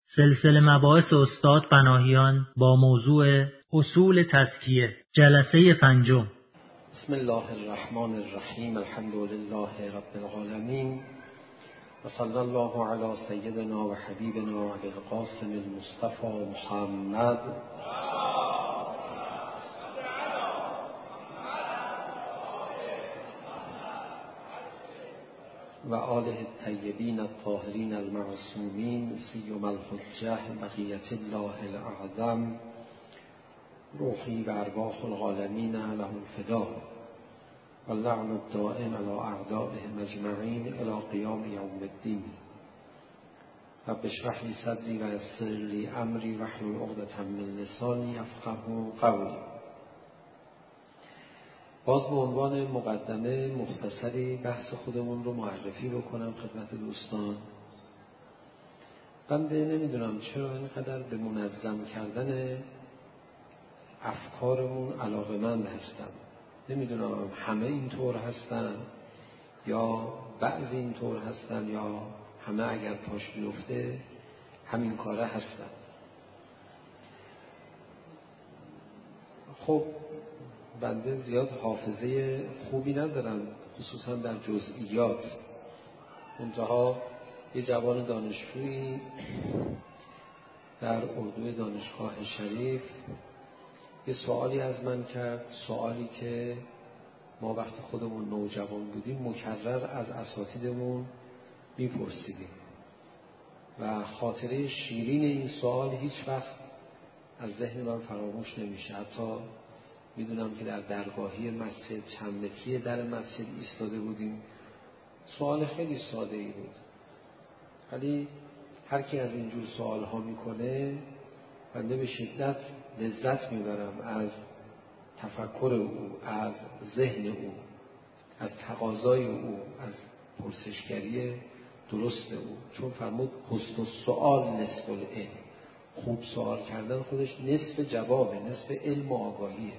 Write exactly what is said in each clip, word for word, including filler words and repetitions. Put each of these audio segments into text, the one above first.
سلسله مباحث استاد پناهیان با موضوع اصول تزکیه، جلسه پنجم. بسم الله الرحمن الرحیم. الحمد لله رب العالمین و صلی الله علی سیدنا و حبیبنا ابی القاسم المصطفى محمد و آله الطیبین الطاهرین المعصومین سیما الحجة بقیة الله الاعظم روحی و ارواح العالمین له الفدا و اللعن الدائم علی اعدائهم اجمعین الی قیام یوم الدین. رب اشرح لی صدری و یسر لی امری واحلل عقدة من لسانی یفقهوا قولی. باز به عنوان مقدمه مختصری بحث خودمون رو معرفی بکنم خدمت دوستان. بنده نمیدونم چرا اینقدر به منظم کردن افکارمون علاقه‌مند هستم. نمیدونم همه اینطور هستن یا بعضی اینطور هستن یا همه اگر پاش بیفته همین کاره هستن. خب بنده زیاد حافظه خوبی ندارم خصوصا در جزئیات. منتها یه جوان دانشجویی در اردوی دانشگاه شریف یه سوالی از من کرد، سوالی که ما وقتی خودمون نوجوان بودیم مکرر از اساتیدمون میپرسیدیم و خاطره شیرین این سوال هیچ وقت از ذهن من فراموش نمیشه. حتی میدونم که در درگاهی مسجد چند متری در مسجد ایستاده بودیم. سوال خیلی ساده ای بود، ولی هر کی از اینجور سوال ها میکنه بنده به شدت لذت میبرم از تفکر او، از ذهن او، از تقاضای او، از پرسشگری درست او. چون فرمود حسن السؤال نصف العلم. خوب سوال کردن خودش نصف جوابه، نصف علم و آگاهیه.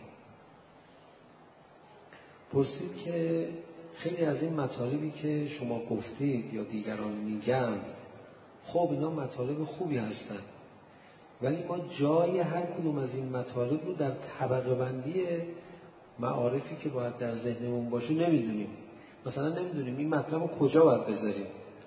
پرسید که خیلی از این مطالبی که شما گفتید یا دیگران میگن، خب اینا مطالب خوبی هستن، ولی ما جای هر کدوم از این مطالب رو در طبقه بندی معارفی که باید در ذهنمون باشه نمیدونیم. مثلا نمیدونیم این مطلب رو کجا باید بذاریم.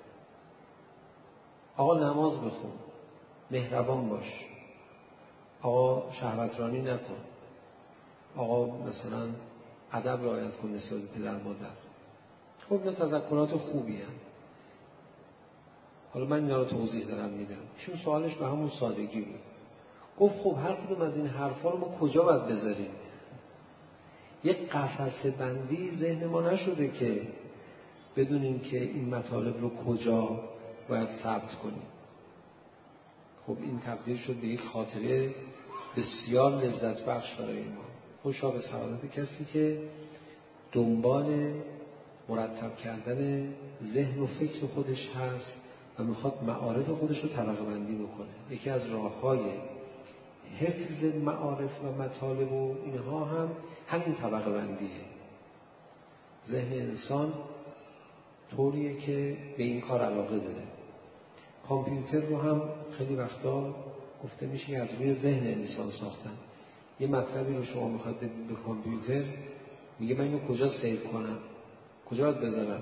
آقا نماز بخون، مهربان باش، آقا شهوترانی نکن، آقا مثلا ادب رعایت کن نسبت به پدر مادر. خب اینا تذکرات خوبی هست. حالا من اینا رو توضیح دارم میدم. چون سوالش به همون سادگی بود. گفت خب هر کدوم از این حرفا رو ما کجا باید بذاریم؟ یک قفسه بندی ذهن ما نشده که بدونیم که این مطالب رو کجا باید ثبت کنیم. خب این تبدیل شد به یک خاطره بسیار لذت بخش برای ما. خوشا به سعادت کسی که دنبال مرتب کردن ذهن و فکر خودش هست و میخواد معارف خودش رو طبقه بندی بکنه. یکی از راه‌های حفظ معارف و مطالب و اینها هم همین طبقه بندیه. ذهن انسان طوریه که به این کار علاقه داره. کامپیوتر رو هم خیلی وقتا گفته میشه که از روی ذهن انسان ساختن. یه مطلبی رو شما میخواد به کامپیوتر، میگه من اینو کجا سیو کنم، کجا باید بذارم،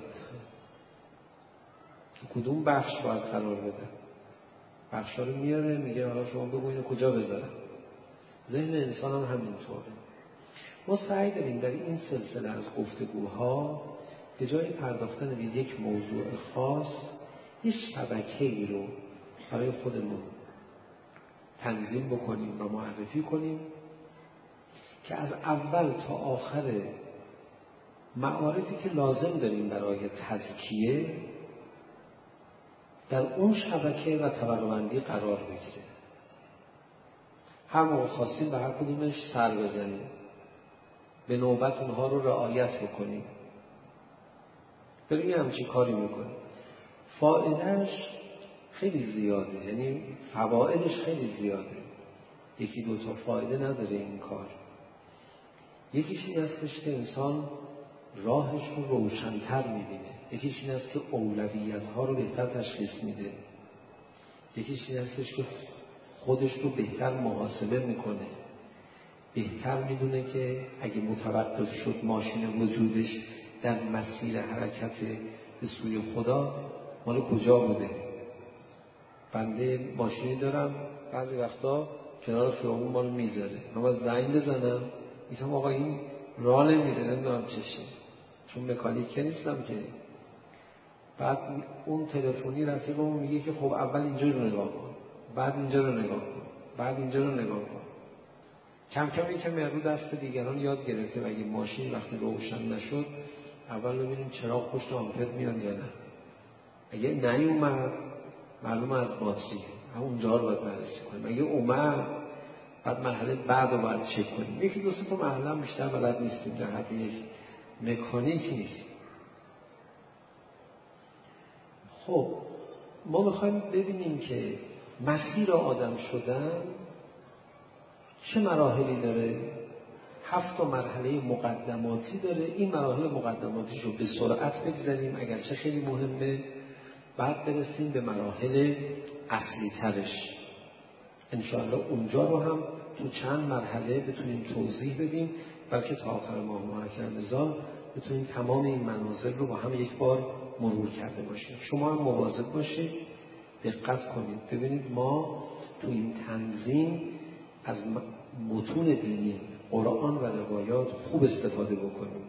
تو کدوم بخش باید قرار بده. بخشا رو میاره میگه حالا شما بگو اینو کجا بذارم. ذهن انسان هم همینطوره. ما سعی داریم در این سلسله از گفتگوها به جای پرداختن به یک موضوع خاص یه شبکه‌ای رو برای خودمون تنظیم بکنیم و معرفی کنیم که از اول تا آخر معارفی که لازم داریم برای تزکیه در اون شبکه و طبقه بندی قرار بگیره. هر موقع خواستیم به هر کدومش سر بزنیم، به نوبت اونها رو رعایت بکنیم. داریم همچین کاری میکنیم. فایدهش خیلی زیاده، یعنی فوایدش خیلی زیاده. یکی دو تا فایده نداره این کار. یکیش این هستش که انسان راهش رو روشن‌تر می‌بینه. یکیش این است که اولویت‌ها رو بهتر تشخیص میده. یکیش این هستش که خودش رو بهتر محاسبه میکنه، بهتر میدونه که اگه متوقف شد ماشین وجودش در مسیر حرکت به سوی خدا مال کجا بوده. بنده ماشینی دارم، بعضی وقتا کنار خیابون مال میذاره، من باید زنگ بزنم میگم آقا این راه نمیده، نمیدونم چشه، چون مکانیک نیستم که. بعد اون تلفنی رفیقمون میگه که خب اول اینجا رو نگاه کن، بعد اینجا رو نگاه کن، بعد اینجا رو نگاه کن. کم کم این که رو دست دیگران یاد گرفته و اگه ماشین وقتی روشن نشد اول ببینیم چراغ پشت آمپر میاد یا نه. اگه نیومد معلومه از باتری، اونجا رو باید بررسی کنیم. اگه اومد بعد مرحله بعد رو باید چک کنیم. یکی دو سه تا مرحله هم بیشتر بلد نیستیم، در حد یک مکانیک نیست. خب ما میخوایم ببینیم که مسیر آدم شدن چه مراحلی داره. هفت تا مرحله مقدماتی داره. این مراحل مقدماتیش رو به سرعت بگذاریم اگرچه خیلی مهمه، بعد برسیم به مراحل اصلی ترش. انشاءالله اونجا رو هم تو چند مرحله بتونیم توضیح بدیم، بلکه تا آخر ماه مبارک رمضان بتونیم تمام این منازل رو با هم یک بار مرور کرده باشیم. شما هم مواظب باشید، دقت کنید، ببینید ما تو این تنظیم از متون دینی قرآن و روایات خوب استفاده بکنیم.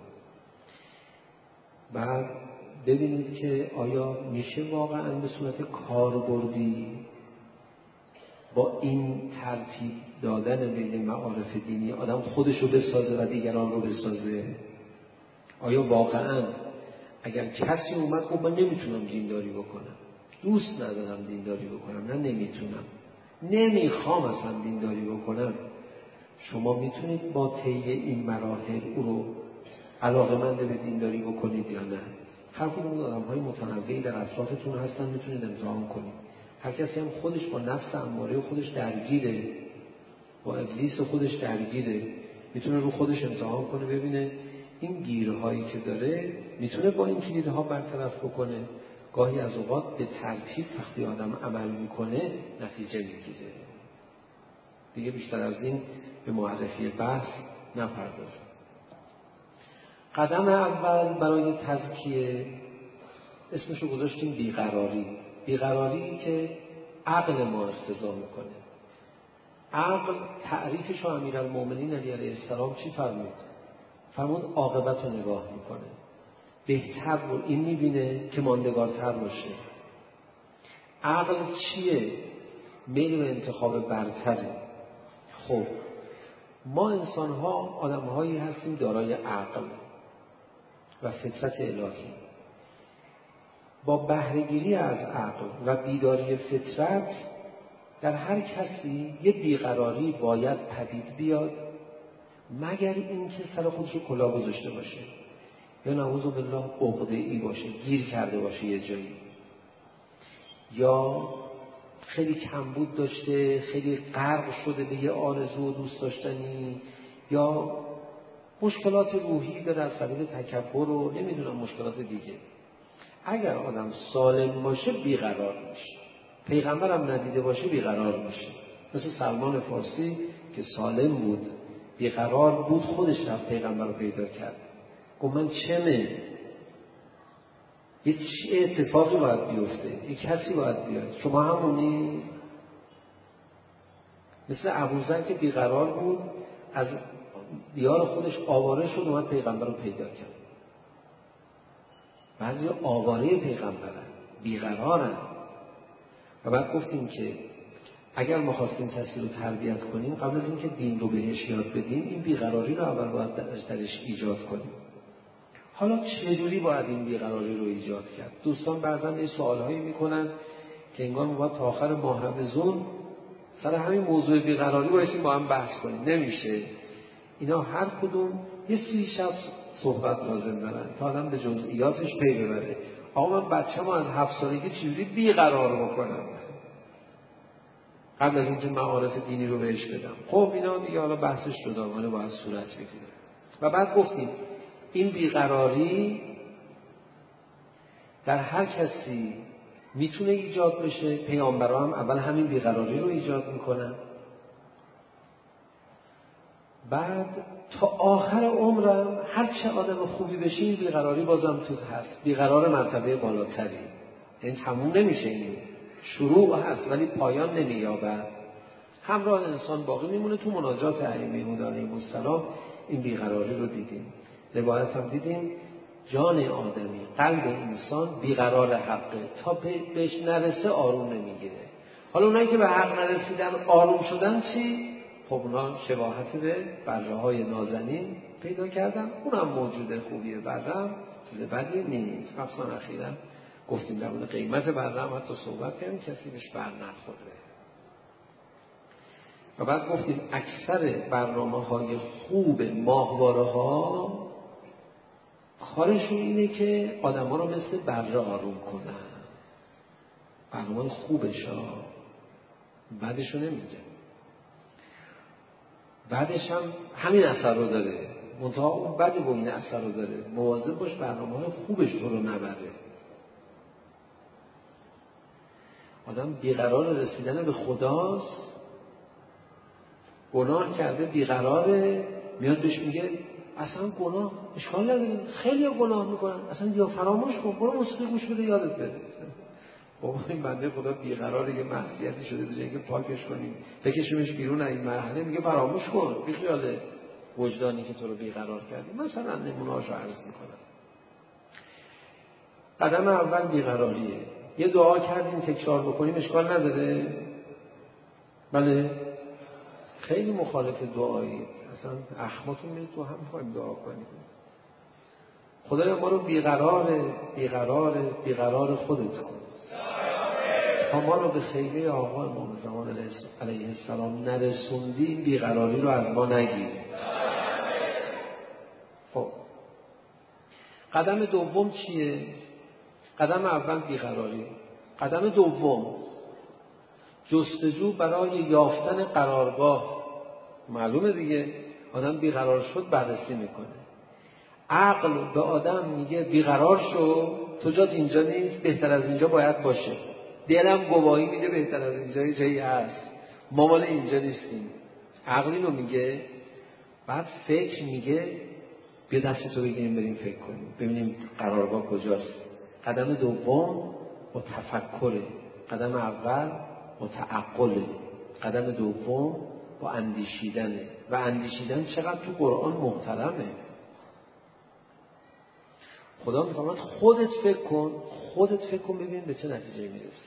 بعد ببینید که آیا میشه واقعا به صورت کاربردی با این ترتیب دادن بین معارف دینی آدم خودش رو بسازه و دیگران رو بسازه؟ آیا واقعا اگر کسی اومد خب من نمیتونم دینداری بکنم، دوست ندارم دینداری بکنم، نه نمیتونم، نمیخوام اصلا دینداری بکنم، شما میتونید با طی این مراحل او رو علاقه‌مند به دینداری بکنید یا نه؟ هر کدوم آدم‌های متنوعی در اطرافتون هستن، میتونید امتحان کنید. هر کسی هم خودش با نفس اماره خودش درگیره، با ابلیس خودش درگیره، میتونه رو خودش امتحان کنه ببینه این گیرهایی که داره میتونه با این کلیدها برطرف بکنه. گاهی از اوقات به ترتیب وقتی آدم عمل میکنه نتیجه میگیره. دیگه بیشتر از این به معرفی بحث نپردازم. قدم اول برای تزکیه اسمشو گذاشتیم بیقراری. بیقراری که عقل ما ارتضا میکنه. عقل تعریفش رو امیرالمومنین علی علیه السلام چی فرمود؟ فرمود عاقبت رو نگاه میکنه، بهتر رو این میبینه که ماندگارتر باشه. عقل چیه؟ میل به انتخاب برتره. خب ما انسان ها آدم هایی هستیم دارای عقل و فطرت الهی. با بهره‌گیری از عقل و بیداری فطرت در هر کسی یه بیقراری باید پدید بیاد، مگر اینکه سر خودش کلاه گذاشته باشه یا نعوذ بالله عقده‌ای باشه، گیر کرده باشه یه جایی، یا خیلی کمبود داشته، خیلی غرق شده به یه آرزو و دوست داشتنی، یا مشکلات روحی داره از قبیل تکبر و نمیدونم مشکلات دیگه. اگر آدم سالم باشه بیقرار میشه، پیغمبرم ندیده باشه بیقرار میشه. مثل سلمان فارسی که سالم بود، بیقرار بود، خودش رفت پیغمبر رو پیدا کرد، گفت من چمه، یه اتفاقی باید بیفته، یه کسی باید بیاد، شما همونی؟ مثل ابوذر که بیقرار بود، از دیار خودش آواره شد، اومد پیغمبر رو پیدا کرد. بعضی آواره پیغمبرن، بیقرارن. و بعد گفتیم که اگر ما خواستیم کسی رو تربیت کنیم، قبل از اینکه دین رو بهش یاد بدیم، این بیقراری رو اول باید درش ایجاد کنیم. حالا چجوری باید این بیقراری رو ایجاد کرد؟ دوستان بعضا یه سوالهایی میکنن که انگار ما باید تا آخر ماه رمضان سر همین موضوع بیقراری بایستیم با هم بحث کنیم. نمیشه. اینا هر کدوم یه سی شب صحبت لازم دارن تا آدم به جزئیاتش پی ببره. آقا من بچه‌مو از هفت سالگی چجوری بیقرار بکنم قبل از اینکه معارف دینی رو بهش بدم؟ خب اینا دیگه حالا بحثش جداگانه باید صورت بگیره. و بعد گفتیم این بیقراری در هر کسی میتونه ایجاد بشه. پیامبران هم اول همین بیقراری رو ایجاد میکنن، بعد تا آخر عمرم هر چه آدم خوبی بشه این بیقراری بازم توت هست، بیقرار مرتبه بالاتری. این تموم نمیشه، این شروع هست ولی پایان نمییابد. همراه انسان باقی میمونه. تو مناجات ائمه علیهم السلام این بیقراری رو دیدیم. روایت هم دیدیم جان آدمی، قلب انسان بیقرار حقه، تا بهش نرسه آروم نمیگیره. حالا اونایی که به حق نرسیدن آروم شدن چی؟ خب اونا شباهت به بره های نازنین پیدا کردن. اونم موجوده، خوبیه برم چیز بدی نیست. مخصوصا اخیراً گفتیم در مورد قیمت برم حتی صحبت کردیم کسی بهش بر نخوره. و بعد گفتیم اکثر برنامه های خوب ماهواره ها کارشون اینه که آدم ها رو مثل بره آروم کنن. برنامه خوبش ها بعدشو نمیگه، بعدش هم همین اثر رو داره، منتها اون بعد با این اثر رو داره. مواظب باش برنامه های خوبش تو رو نبره. آدم بیقرار رسیدن به خداست، گناه کرده بیقراره، میاد بهش میگه اصلا گناه اشکال نداره، خیلی گناه میکنن، اصلا یا فراموش کن، برو موسیقی گوش بده یادت بره. بابا این بنده خدا بیقراره، یه معصیتی شده، به جای اینکه پاکش کنیم بکشیمش بیرون از این مرحله میگه فراموش کن، بی خیال وجدانی که تو رو بیقرار کردی. مثلا نمونه‌اشو عرض میکنم. قدم اول بیقراریه. یه دعا کردیم تکرار بکنیم اشکال نداره؟ بله. خیلی مخالف دعایی، اصلا اخماتون میرید تو هم میخوایم دعا کنیم. خدای ما رو بیقرار بیقرار بیقرار خودت کن تا ما رو به خیلی آقا امام زمان علیه السلام نرسوندی، این بیقراری رو از ما نگیر. خب قدم دوم چیه؟ قدم اول بیقراری، قدم دوم جستجو برای یافتن قرارگاه. معلومه دیگه، آدم بیقرار شد بررسی میکنه. عقل به آدم میگه بیقرار شو، تو جات اینجا نیست، بهتر از اینجا باید باشه. دلم گواهی میده بهتر از اینجا جایی هست، ما مال اینجا نیستیم. عقل اینو میگه. بعد فکر میگه بیا دستتو بگیریم بریم فکر کنیم ببینیم قرارگاه کجاست. قدم دوم با تفکره، قدم اول با تعقله، قدم دوم با اندیشیدنه. و اندیشیدن چقدر تو قرآن محترمه. خدا میفرماید خودت فکر کن، خودت فکر کن ببین به چه نتیجه میرسی.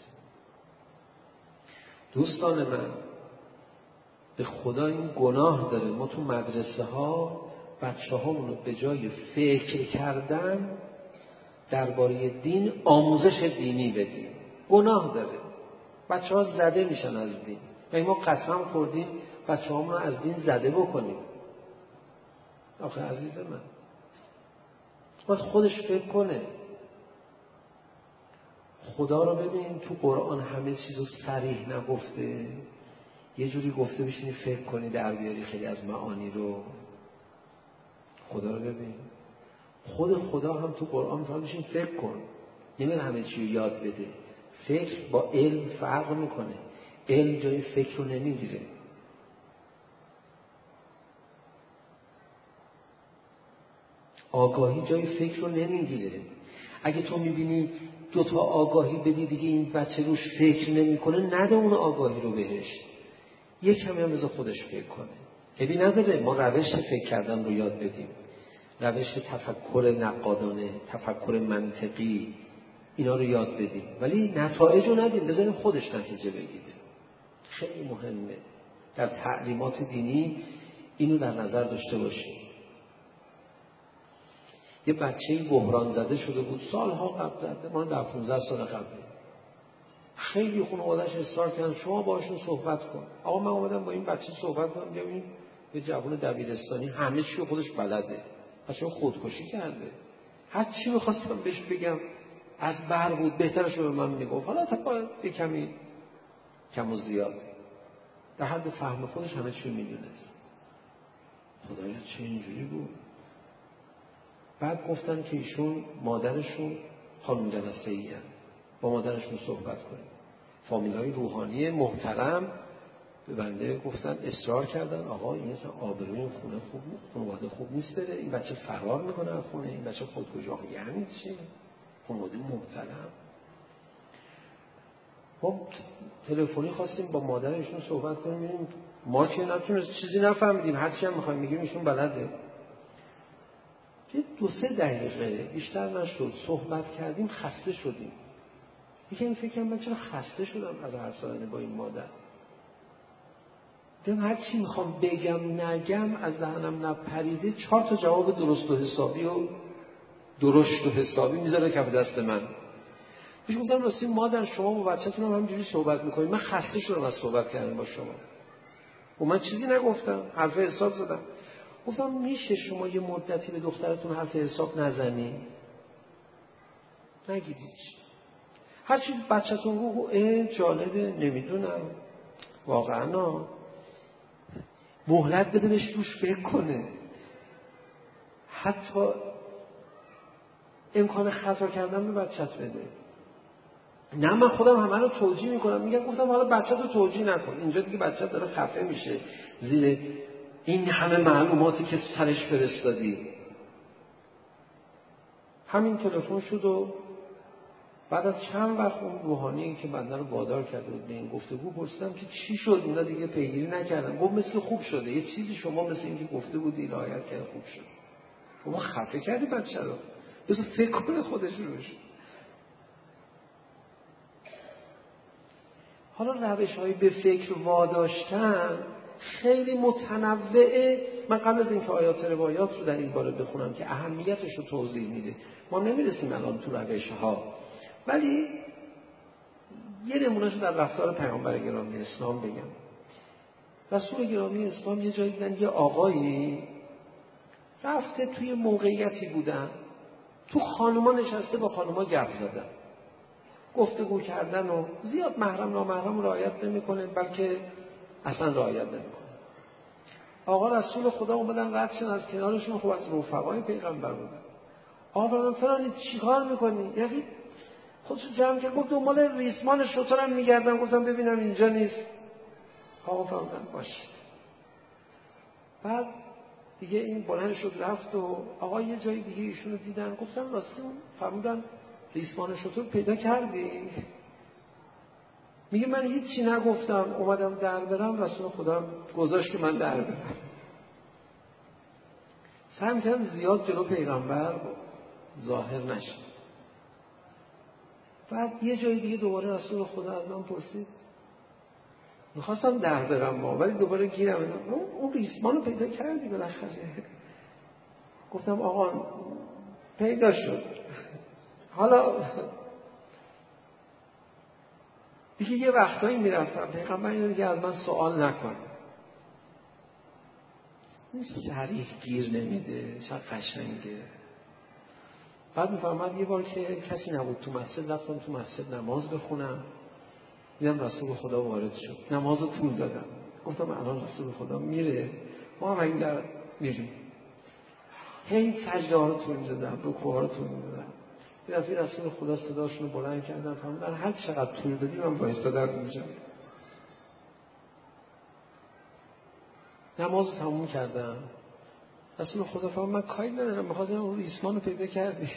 دوستان من، به خدا این گناه داره ما تو مدرسه ها بچه هامونو به جای فکر کردن درباره دین آموزش دینی بدیم. گناه داره. بچه ها زده میشن از دین و ما قسم خوردیم بچه هامونو از دین زده بکنیم. آخه عزیز من باید خودش فکر کنه. خدا رو ببین تو قرآن همه چیزو صریح نگفته، یه جوری گفته بشینی فکر کنی در بیاری خیلی از معانی رو. خدا رو ببین. خود خدا هم تو قرآن میفرماید بشین فکر کن. نمیره همه چی رو یاد بده. فکر با علم فرق میکنه. علم جای فکر رو نمیگیره. آگاهی جای فکر رو نمیگیره. اگه تو میبینی دو تا آگاهی بدی دیگه این بچه روش فکر نمیکنه، نده اون آگاهی رو بهش. یک کمی هم بذار خودش فکر کنه. ببین نداره ما روش فکر کردن رو یاد بدیم، روش تفکر نقادانه، تفکر منطقی، اینا رو یاد بدیم، ولی نتایج رو ندیم، بذاریم خودش نتیجه بگیره. خیلی مهمه در تعلیمات دینی اینو در نظر داشته باشیم. یه بچه‌ای بحران زده شده بود سالها قبل، زده ما در پانزده سال قبل. خیلی خانواده‌اش اصرار کردن شما باشون صحبت کن. آقا من اومدم با این بچه صحبت کنم، میگم این یه جوان دبیرستانی همه چی رو خودش بلده، بچه خودکشی کرده. هر چی می‌خواستم بهش بگم از بر بود، بهترش رو به من میگفت. حالا تا یه کمی کم و زیاد در حد فهم خودش همه چی رو میدونست. خدایا چه اینجوری بود. بعد گفتن که ایشون مادرشون خانم جلسه‌ای هست. با مادرشون صحبت کنیم. فامیلای روحانی محترم به بنده گفتن، اصرار کردن آقا این اصلا آبروی خونه خوب خانواده خوب نیست بره، این بچه فرار میکنه از خونه، این بچه خودکشی. یعنی چی؟ خانواده محترم. ما تلفنی خواستیم با مادرشون صحبت کنیم، ببینیم ما که نتونست چیزی نفهمیدیم، هر چی هم میخوایم میگیم ایشون بلده. یه دو سه دقیقه بیشتر نشد صحبت کردیم، خسته شدیم. یکم فکر کنم من چرا خسته شدم از حرف زدن با این مادر. دیدم هر چی میخوام بگم نگم از دهنم نپریده، چهار تا جواب درست و حسابی و درشت و حسابی میذاره کف دست من. پیش گفتم راستی مادر شما با بچه‌تون هم همینجوری صحبت میکنید، من خسته شدم از صحبت کردن با شما. و من چیزی نگفتم، حرف حساب زدم. گفتم میشه شما یه مدتی به دخترتون حرف حساب نزنی؟ نگید هیچ. هرچی بچه‌تون گفت اه جالبه، نمیدونم واقعا، مهلت بده بهش روش فکر کنه. حتی امکان خطا کردن به بچه‌ت بده. نه من خودم همه رو توجیه میکنم، میگم گفتم حالا بچه‌ت رو توجیه نکن، اینجا دیگه بچه‌ت داره خفه میشه زیر این همه معلوماتی که تو سرش فرستادی. همین تلفن شد و بعد از چند وقت اون روحانی که بنده رو وادار کرده بود به این گفتگو پرسیدم که چی شد؟ اونا دیگه پیگیری نکردن. گفت مثل خوب شده، یه چیزی شما مثل این که گفته بودی رعایت کرد خوب شد. شما خفه کردی بچه رو، بذار فکر کنه خودش روش. حالا روش‌های به فکر واداشتن خیلی متنوعه. من قبل از اینکه آیات روایات رو در این باره بخونم که اهمیتش رو توضیح میده، ما نمیرسیم الان تو روش‌ها، ولی یه نمونهش رو در رفتار پیامبر گرامی اسلام بگم. رسول گرامی اسلام یه جایی دیدن یه آقایی رفته توی موقعیتی بودن، تو خانوما نشسته با خانوما گپ زدن، گفتگو کردن و زیاد محرم نامحرم رعایت نمی‌کنه، بلکه اصلا رعایت نمی‌کنه. آقا رسول خدا اومدن رد شدن از کنارشون، خب از رفقای پیغمبر بودن. آقا فلانی چیکار می‌کنی؟ یعنی خودشو جمع کرد گفت دنبال ریسمان شترم می‌گردم، گفتم ببینم اینجا نیست. آقا فرمودن باشه. بعد دیگه این بلند شد رفت و آقا یه جایی دیگه ایشونو دیدن، گفتم راستی اون فرمودن ریسمان شتر پیدا کردی؟ میگه من هیچی نگفتم، اومدم در برم، رسول خدا گذاشت که من در برم. سعی می‌کردم زیاد جلو پیغمبر ظاهر نشه. بعد یه جایی دیگه دوباره رسول خدا از من پرسید، میخواستم در برم ما، ولی دوباره گیرم اون, اون ریسمانو پیدا کردی بالاخره؟ گفتم آقا پیدا شد. حالا دیگه یه وقتایی میرفتم پیغمبر اینو دیگه از من سوال نکن. این صریح گیر نمیده، چقدر قشنگه. بعد میفرماد یه بار که کسی نبود تو مسجد، رفتم تو مسجد نماز بخونم، دیدم رسول خدا وارد شد، نماز رو طول دادم. گفتم الان رسول خدا میره، ما هم این در میریم. هی سجده ها رو طول دادم، رکوع ها رو طول دادم. یه دفعه رسول خدا صداشون رو بلند کردن، فرمودن هر چقدر طول بدی من وایستادم اینجا. نماز رو تموم کردم. رسول خدا فرمود من کاری ندارم، می‌خواستم اون ریسمان رو پیدا کردی.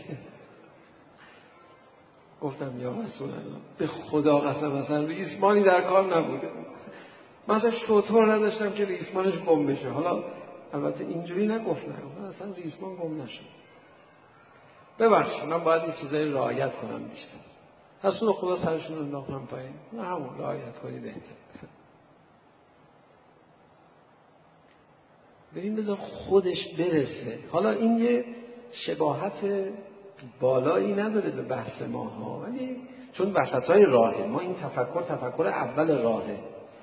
گفتم یا رسول الله به خدا قسم اصلا ریسمانی در کار نبوده، من اصلا شطور نداشتم که ریسمانش گم بشه. حالا البته اینجوری نگفتم، من اصلا ریسمان گم نشد. ببخشید من باید این چیزایی رعایت کنم بیشتر. رسول خدا سرشون رو انداختم پایین، نه همون رعایت کنی بهتر. ببین بذار خودش برسه. حالا این یه شباهت بالایی نداره به بحث ما ها، ولی چون وسطای راهه، ما این تفکر تفکر اول راهه.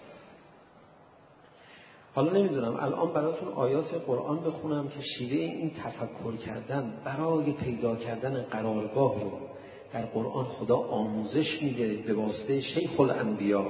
حالا نمیدونم الان براتون آیات قرآن بخونم که شیوه این تفکر کردن برای پیدا کردن قرارگاه رو در قرآن خدا آموزش میده به واسطه شیخ الانبیا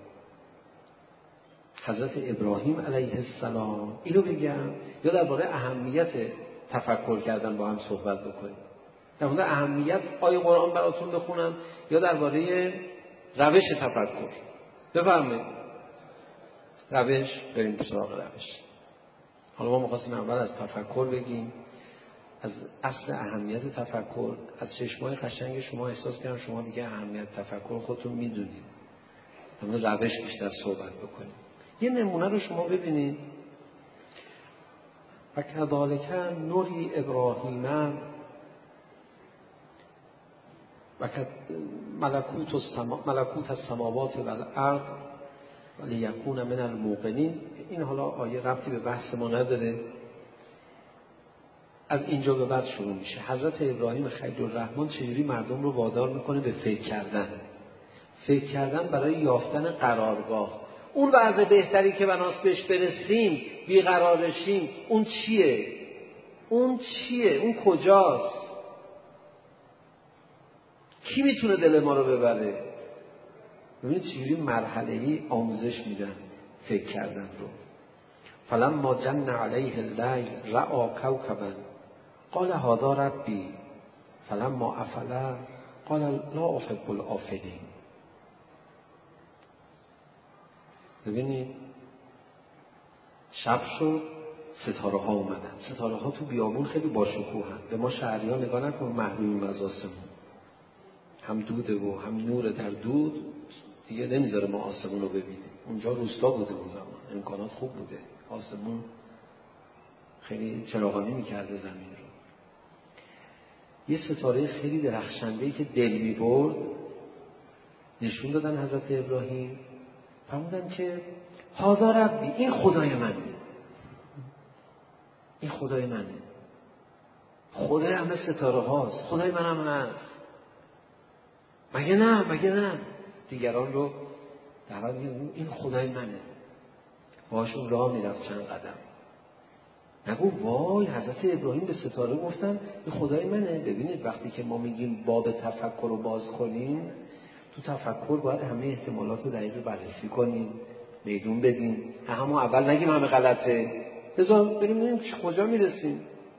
حضرت ابراهیم علیه السلام. اینو بگم یا درباره اهمیت تفکر کردن با هم صحبت بکنیم. در مورد اهمیت آیه قرآن براتون بخونم یا درباره روش تفکر؟ بفرمایید. روش، بریم سراغ روش. حالا ما می‌خواستیم اول از تفکر بگیم، از اصل اهمیت تفکر. از چشمای قشنگ شما احساس کردم شما دیگه اهمیت تفکر خودتون میدونید. در مورد روش بیشتر صحبت بکنیم. یه نمونه رو شما ببینید. و کذالک نوری ابراهیم و ملکوت السما ملکوت السماوات و الارض ولیکون من الموقنین. این حالا آیه ربطی به بحث ما نداره. از اینجا به بعد شروع میشه. حضرت ابراهیم خلیل الرحمن چجوری مردم رو وادار میکنه به فکر کردن. فکر کردن برای یافتن قرارگاه. اون وضع بهتری که بناست بهش برسیم، بیقرارشیم، اون چیه؟ اون چیه؟ اون کجاست؟ کی میتونه دل ما رو ببره؟ ببینید چجوری مرحله‌ای آموزش میدن فکر کردن رو. فلما جن علیه اللیل رأى کوکبا قال هذا ربی فلما افل قال لا احب الافلین. ببینید شب شد، ستاره ها اومدن. ستاره ها تو بیابون خیلی باشکوهن. به ما شهریان نگاه نکن، محرومیم از آسمون. هم دوده و هم نور در دود دیگه نمیذاره ما آسمون رو ببینیم. اونجا روستا بوده اون زمان، امکانات خوب بوده، آسمون خیلی چراغانی میکرده زمین رو. یه ستاره خیلی درخشنده‌ای که دل میبرد نشون دادن حضرت ابراهیم. فرمودن که هذا ربی، این خدای منه، این خدای منه، خدای همه ستاره هاست، خدای منم هست. مگه نه؟ مگه نه؟ دیگران رو دعوت می‌کنه این خدای منه. باشون راه میرفت چند قدم. نگو وای حضرت ابراهیم به ستاره گفتن این خدای منه. ببینید وقتی که ما میگیم باب تفکر رو باز کنیم، تو تفکر باید همه احتمالات رو دقیق بررسی کنیم، میدون بدیم. همون اول نگیم همه غلطه، بذار بریم ببینیم کجا میرسیم.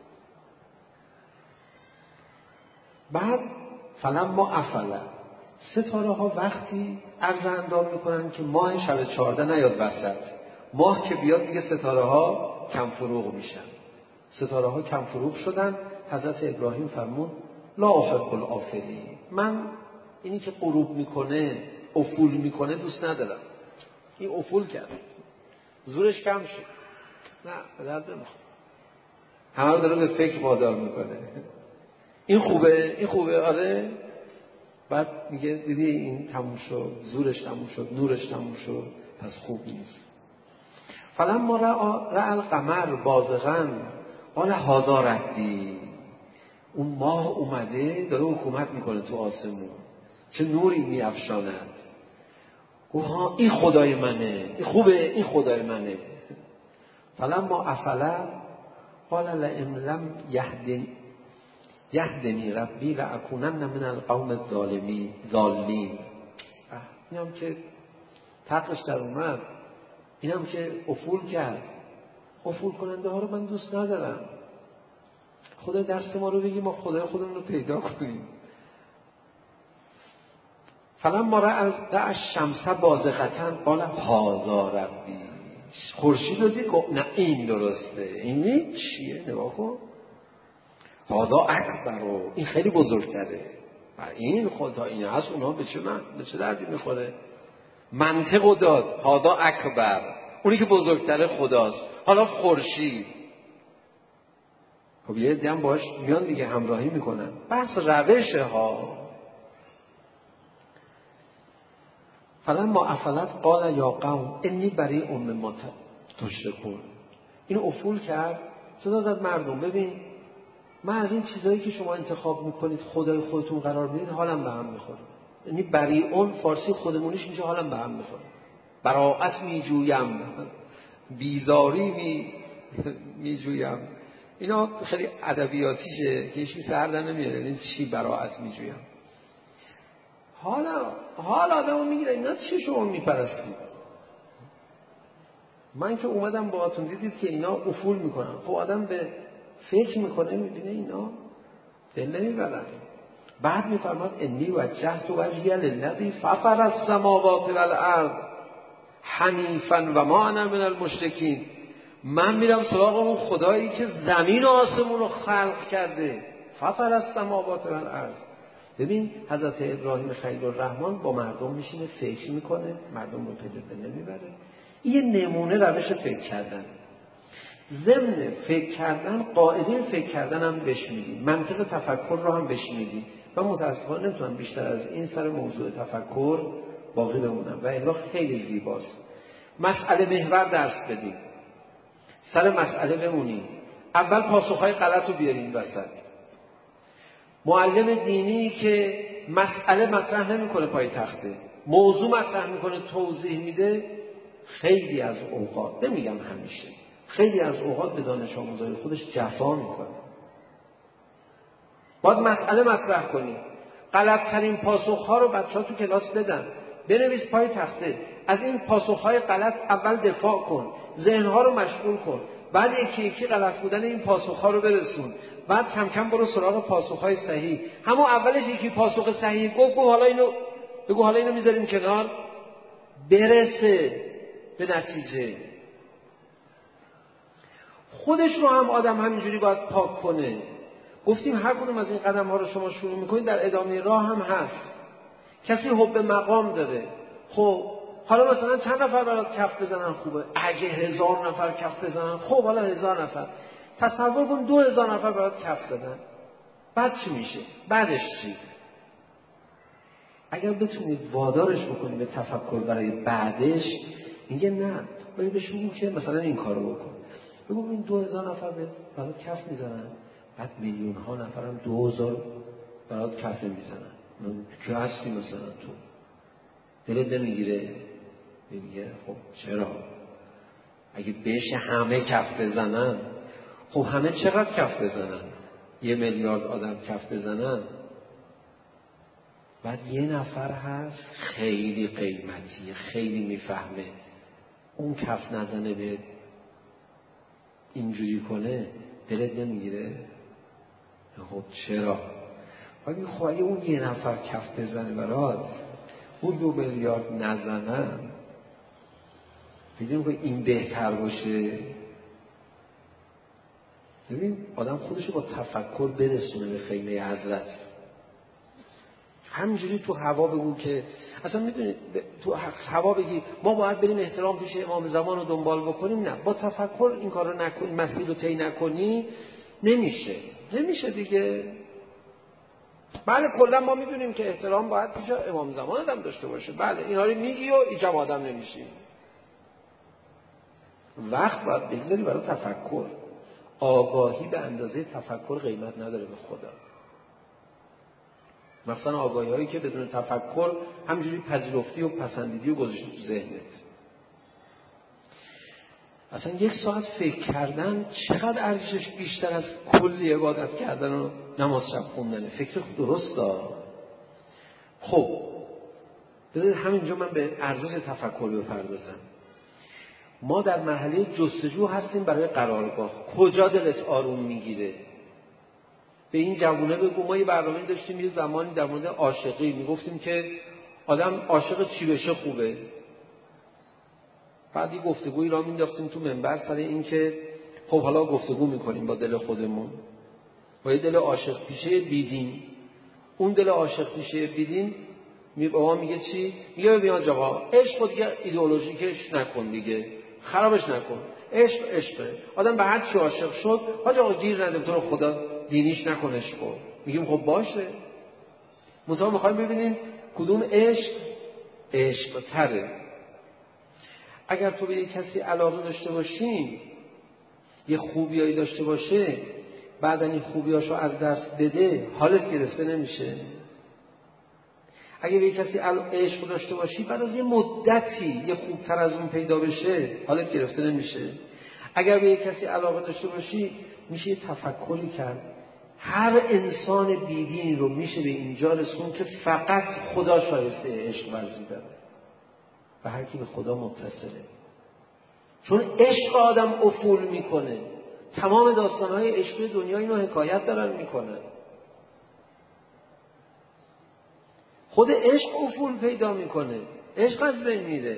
بعد فلما افل، ستاره ها وقتی عرض اندام میکنن که ماه شب چهارده نیاد وسط. ماه که بیاد دیگه ستاره ها کم فروغ میشن. ستاره ها کم فروغ شدن. حضرت ابراهیم فرمود لا احب الافلین، من اینی که غروب میکنه افول میکنه دوست ندارم. این افول کرد، زورش کم شد، نه به درد نمیخوره. همه رو داره به فکر وادار میکنه. این خوبه، این خوبه، آره. بعد میگه دیدی این تموم شد، زورش تموم شد، نورش تموم شد، پس خوب نیست. فلما رأى القمر بازغا قال هذا ربی. اون ماه اومده داره حکومت میکنه تو آسمون، چه نوری میافشاند. گفت ها این خدای منه، این خوبه، این خدای منه. فلما افل قال لئن لم یهدن یهدنی ربی لأکونن من القوم الظالمین ضالین. اینم که تقش در اومد، اینم که افول کرد. افول کننده ها رو من دوست ندارم. خدا دست ما رو بگی ما خدای خودمون رو پیدا کنیم. فلما رأى الشمس بازغة قال هذا ربی. خورشید رو دید گفت نه این درسته، این چیه؟ نگاه کن، هذا اکبر، این خیلی بزرگتره و این خدا این هست. اونها به چه من به چه دردی میخوره؟ منطقو داد، هذا اکبر، اونی که بزرگتره خداست. حالا خورشید، خب یه دیگه باش میان دیگه همراهی میکنن. بحث روشه ها. فلما افلت قال یا قوم انی بریء مما تشرکون. اینو افول کرد، صدا زد مردم ببین من از این چیزایی که شما انتخاب میکنید خدای خودتون قرار میدید حالم به هم میخوره. یعنی بریئون فارسی خودمونیش میشه حالم به هم میخوره. براءت میجویم، بیزاری می میجویم. اینا خیلی ادبیاتیشه که هیچ سر نمیاره. یعنی چی براءت میجویم؟ حالا حال آدمو میگیره اینا چی شما میپرستید؟ من که اومدم باهاتون دیدید که اینا افول میکنن. خب آدم به فکر میکنه میبینه اینا دل نمیبرن. بعد میفرماد انی وجهت وجهی للذی فطر السماوات والارض حنیفا و ما انا من المشرکین. من میرم سراغ اون خدایی که زمین و آسمون رو خلق کرده. فطر السماوات والارض. ببین حضرت ابراهیم خلیل الرحمن با مردم میشینه فکر میکنه، مردم رو پدر نمیبره. این نمونه روش فکر کردن. ضمن فکر کردن قاعده فکر کردن هم بهش میدی، منطق تفکر رو هم بهش میدی. و متاسفانه نمیتونم بیشتر از این سر موضوع تفکر باقی بمونم و الا خیلی زیباست. مسئله محور درس بدیم، سر مسئله بمونیم، اول پاسخهای غلط رو بیاریم وسط. معلم دینی که مسئله مطرح نمیکنه پای تخته، موضوع مطرح میکنه توضیح میده، خیلی از اوقات، نمیگم همیشه، خیلی از اوقات به دانش آموزای خودش جفا میکنه. باید مسئله مطرح کنی، غلط‌ترین پاسخ‌ها رو بچه‌ها تو کلاس بدن، بنویس پای تخته، از این پاسخ‌های غلط اول دفاع کن، ذهن‌ها رو مشغول کن، بعد یکی یکی غلط بودن این پاسخ‌ها رو برسون، بعد کم کم برو سراغ پاسخ‌های صحیح. همون اولش یکی پاسخ صحیح گفت، بگو حالا اینو بگو حالا اینو میذاریم کنار، برسه به نتیجه. خودش رو هم آدم همینجوری باید پاک کنه. گفتیم هر کدوم از این قدم ها رو شما شروع میکنید در ادامه راه هم هست. کسی حب مقام داره، خب حالا مثلا چند نفر برات کف بزنن خوبه؟ اگه هزار نفر کف بزنن، خب حالا هزار نفر، تصور کن دو هزار نفر برات کف زدن، بعد چی میشه؟ بعدش چی؟ اگر بتونید وادارش بکنید به تفکر برای بعدش، میگه نه، باید بهش بگو که مثلا این کارو بکن، بگو این دو هزار نفر برات کف میزنن، بعد میلیون ها نفر هم دو هزار برات کف میزنن، که هستی مثلا تو دلت نمیگیره؟ میگه خب چرا؟ اگه بشه همه کف بزنن، خب همه چقدر کف بزنن؟ یه میلیارد آدم کف بزنن، بعد یه نفر هست خیلی قیمتیه، خیلی میفهمه، اون کف نزنه به اینجوری کنه، دلت نمیگیره؟ خب چرا؟ ولی خب اگه اون یه نفر کف بزنه برات، اون دو میلیارد نزنن، دیدیم که این بهتر باشه. ببین آدم خودشو با تفکر برسونه به خیمه حضرت. همینجوری تو هوا بگو که اصلا میدونی تو هوا بگی ما باید بریم احترام پیش امام زمان رو دنبال بکنیم، نه، با تفکر این کار رو نکنی، مسیر رو طی نکنی، نمیشه نمیشه دیگه. بله کلا ما میدونیم که احترام باید پیش امام زمان آدم داشته باشه، بله اینا رو میگی و ایجاب آدم نمیشیم. وقت باید بگذاری برای تفکر. آگاهی به اندازه تفکر قیمت نداره به خدا. مثلا آگاهی هایی که بدون تفکر همجوری پذیرفتی و پسندیدی و گذاشتی تو ذهنت. اصلا یک ساعت فکر کردن چقدر ارزشش بیشتر از کلی عبادت کردن و نماز شب خوندنه. فکر درست دار. خب بذارید همینجا من به ارزش تفکر بپردازم. ما در مرحله جستجو هستیم برای قرارگاه. کجا دلت آروم میگیره؟ به این جوونه بگو ما یه برنامه داشتیم یه زمانی در مورد عاشقی، میگفتیم که آدم عاشق چی بشه خوبه. بعد یه گفتگویی را مینداختیم تو منبر سر این که خب حالا گفتگو میکنیم با دل خودمون، با یه دل عاشق پیشه بیدین. اون دل عاشق پیشه بیدین می با ما میگه چی؟ میگه ببین آقا عشق دیگه ایدئولوژیکش نکن دیگه، خرابش نکن، عشق عشقه، آدم به هر چی عاشق شد حاج آقا گیر نده تو رو خدا دینیش نکنش. خب میگیم خب باشه، منتها میخوایم ببینیم کدوم عشق عشق تره. اگر تو به یک کسی علاقه داشته باشی، یه خوبیایی داشته باشه، بعدن این خوبیاشو از دست بده، حالت گرفته نمیشه. اگه به یک کسی عشق داشته باشی، بعد از یه مدتی یه خوبتر از اون پیدا بشه، حالت گرفته نمیشه. اگر به یک کسی علاقه داشته باشی، میشه یه تفکری کرد. هر انسان بیدین رو میشه به اینجا رسون که فقط خدا شایسته عشق ورزیدن و هر کی به خدا متصله. چون عشق آدم افول میکنه. تمام داستانهای عشقی دنیا اینو حکایت دارن میکنن. خود عشق افول پیدا میکنه، عشق از بین میره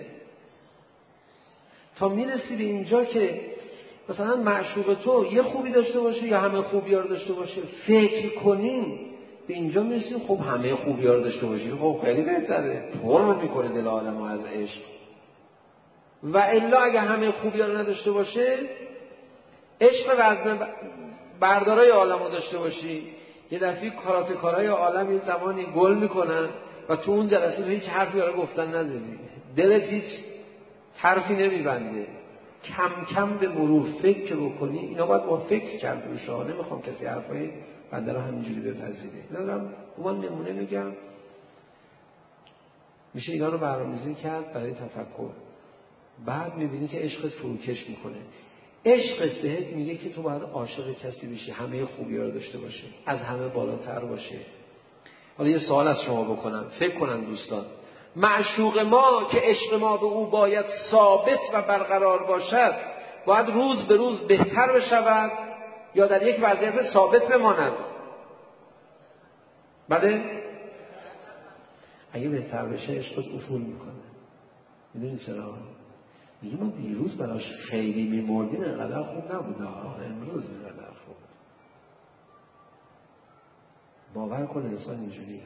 تا میرسی به اینجا که مثلا معشوق تو یه خوبی داشته باشه یا همه خوبی‌ها رو داشته باشه، فکر کنیم به اینجا میرسیم خب همه خوبی‌ها رو داشته باشی، خب خیلی بهتره، پر میکنه دل آدمو از عشق. و الا اگه همه خوبی‌ها رو نداشته باشه، عشق وزن بردارای عالمو داشته باشی، یه دفعه کاراتکارای عالم یه زمانی گل میکنن و تو اون جلسه هیچ حرفی برای گفتن نداری، دلت هیچ حرفی نمیبنده. کم کم به مرور فکر بکنی، اینا باید با فکر کرد روش ها، نمیخوام کسی حرفای بنده رو همینجوری بپذیره. ندارم اون نمونه میگم، میشه اینا رو برنامه‌ریزی کرد برای تفکر. بعد میبینی که عشقت فروکش میکنه. عشقت بهت میگه که تو باید عاشق کسی بشی همه خوبی‌ها رو داشته باشه، از همه بالاتر باشه. حالا یه سوال از شما بکنم، فکر کنن دوستان، معشوق ما که عشق ما به او باید ثابت و برقرار باشد، باید روز به روز بهتر بشود یا در یک وضعیت ثابت بماند؟ بله؟ اگه بهتر بشه عشقت افول میکنه. میدونی چرا؟ میگه ما دیروز براش خیلی میمردیم، اینقدر خوب نبود، امروز اینقدر خوب. باور کن انسان اینجوریه.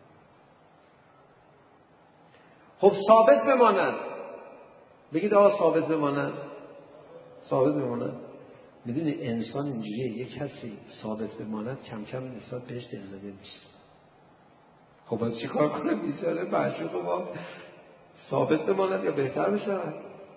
خب ثابت بماند، بگید آقا ثابت بماند، ثابت بماند. میدونی انسان اینجوریه، یک کسی ثابت بماند کم کم نسبت بهش دلزده میشه. خب باید چی کار کنه بیچاره معشوق ما؟ ثابت بماند یا بهتر بشود؟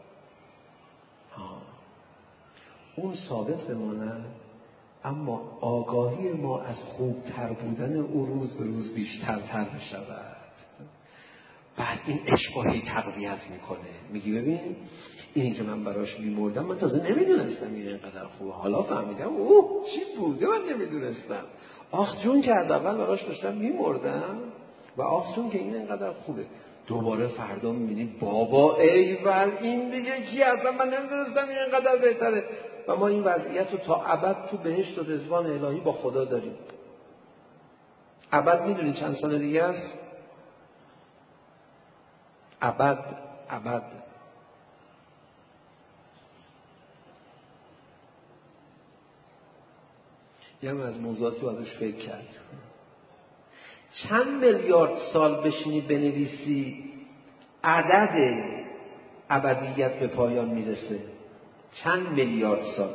اون ثابت بماند، اما آگاهی ما از خوبتر بودن او روز به روز بیشتر تر بشود. بعد این عشقاهی تقویت میکنه. میگی ببین اینی که من براش میمردم، من تازه نمیدونستم این اینقدر خوبه، حالا فهمیدم اوه چی بوده من نمیدونستم. آخ جون که از اول براش داشتم میمردم و آخ جون که این اینقدر خوبه. دوباره فردا میبینیم بابا ایول این دیگه کی، اصلا من نمیدونستم این اینقدر بهتره. و ما این وضعیت رو تا ابد تو بهشت و رضوان الهی با خدا داریم. ابد میدونی چند سال دیگه است؟ ابد ابد یه هم از موضوعاتی بازش فکر کرد. چند میلیارد سال بشینی بنویسی عدد ابدیت به پایان میرسه؟ چند میلیارد سال؟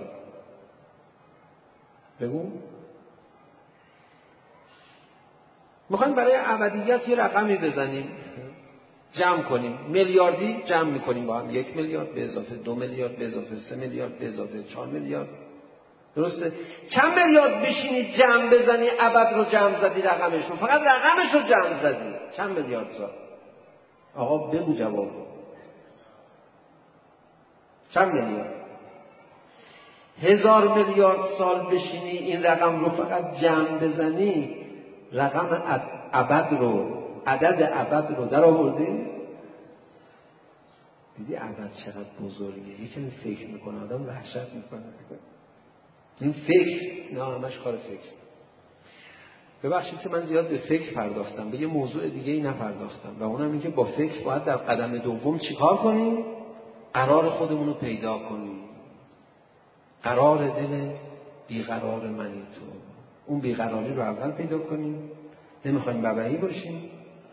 بگو. میخوایم برای ابدیت یه رقمی بزنیم، جمع کنیم، میلیاردی جمع میکنیم با هم، یک میلیارد به اضافه دو میلیارد به اضافه سه میلیارد به اضافه چهار میلیارد. درسته؟ چند میلیارد بشینی جمع بزنی ابد رو جمع زدی، رقمش رو، فقط رقمش رو جمع زدی، چند میلیارد سال؟ آقا بگو جواب رو. چند میلیارد؟ هزار میلیارد سال بشینی این رقم رو فقط جمع بزنی، رقم ابد رو، عدد ابد رو در آوردی؟ دیدی ابد چقدر بزرگه؟ یکمی فکر میکنه آدم وحشت میکنه. این فکر نه همش کار فکر. ببخشید که من زیاد به فکر پرداختم، به یه موضوع دیگه ای نپرداختم و اونم این که با فکر باید در قدم دوم چیکار کنیم؟ قرار خودمون رو پیدا کنیم. قرار دل بیقرار منی تو. اون بیقراری رو اول پیدا کنیم. نمیخوایم ببعی باشیم،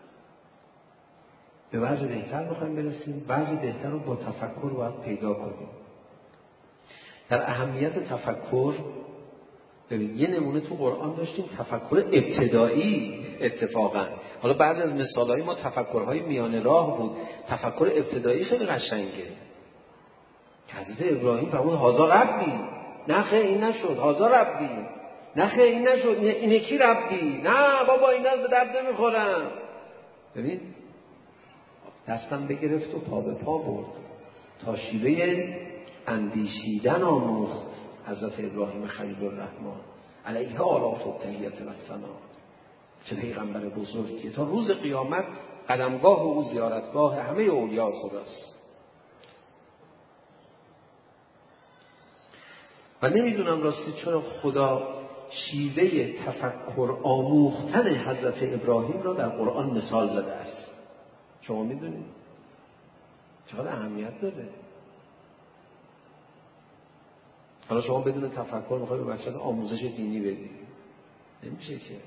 به وضع بهتر میخوایم برسیم. وضع بهتر رو با تفکر باید پیدا کنیم. در اهمیت تفکر ببین یه نمونه تو قرآن داشتیم، تفکر ابتدایی. اتفاقا حالا بعضی از مثالهای ما تفکرهای میانه راه بود، تفکر ابتدایی خیلی قشنگه. حضرت ابراهیم فرمود هذا ربی، نه خیر این نشد، هذا ربی، نه خیر این نشد، این یکی ربی، نه بابا اینا به درد نمیخورم. ببین دستم بگرفت و پا به پا برد تا شیوه اندیشیدن آموخت حضرت ابراهیم خلیل الرحمن علیه آلاف و تحیت و ثنا. چه پیغمبر بزرگی تا روز قیامت قدمگاه او زیارتگاه همه اولیاء خداست. و نمیدونم راستی چرا خدا شیوه تفکر آموختن حضرت ابراهیم را در قرآن مثال زده است. شما میدونید چقدر اهمیت داره. حالا شما بدون تفکر میخواید به بچه‌ها آموزش دینی بدید، نمیشه که.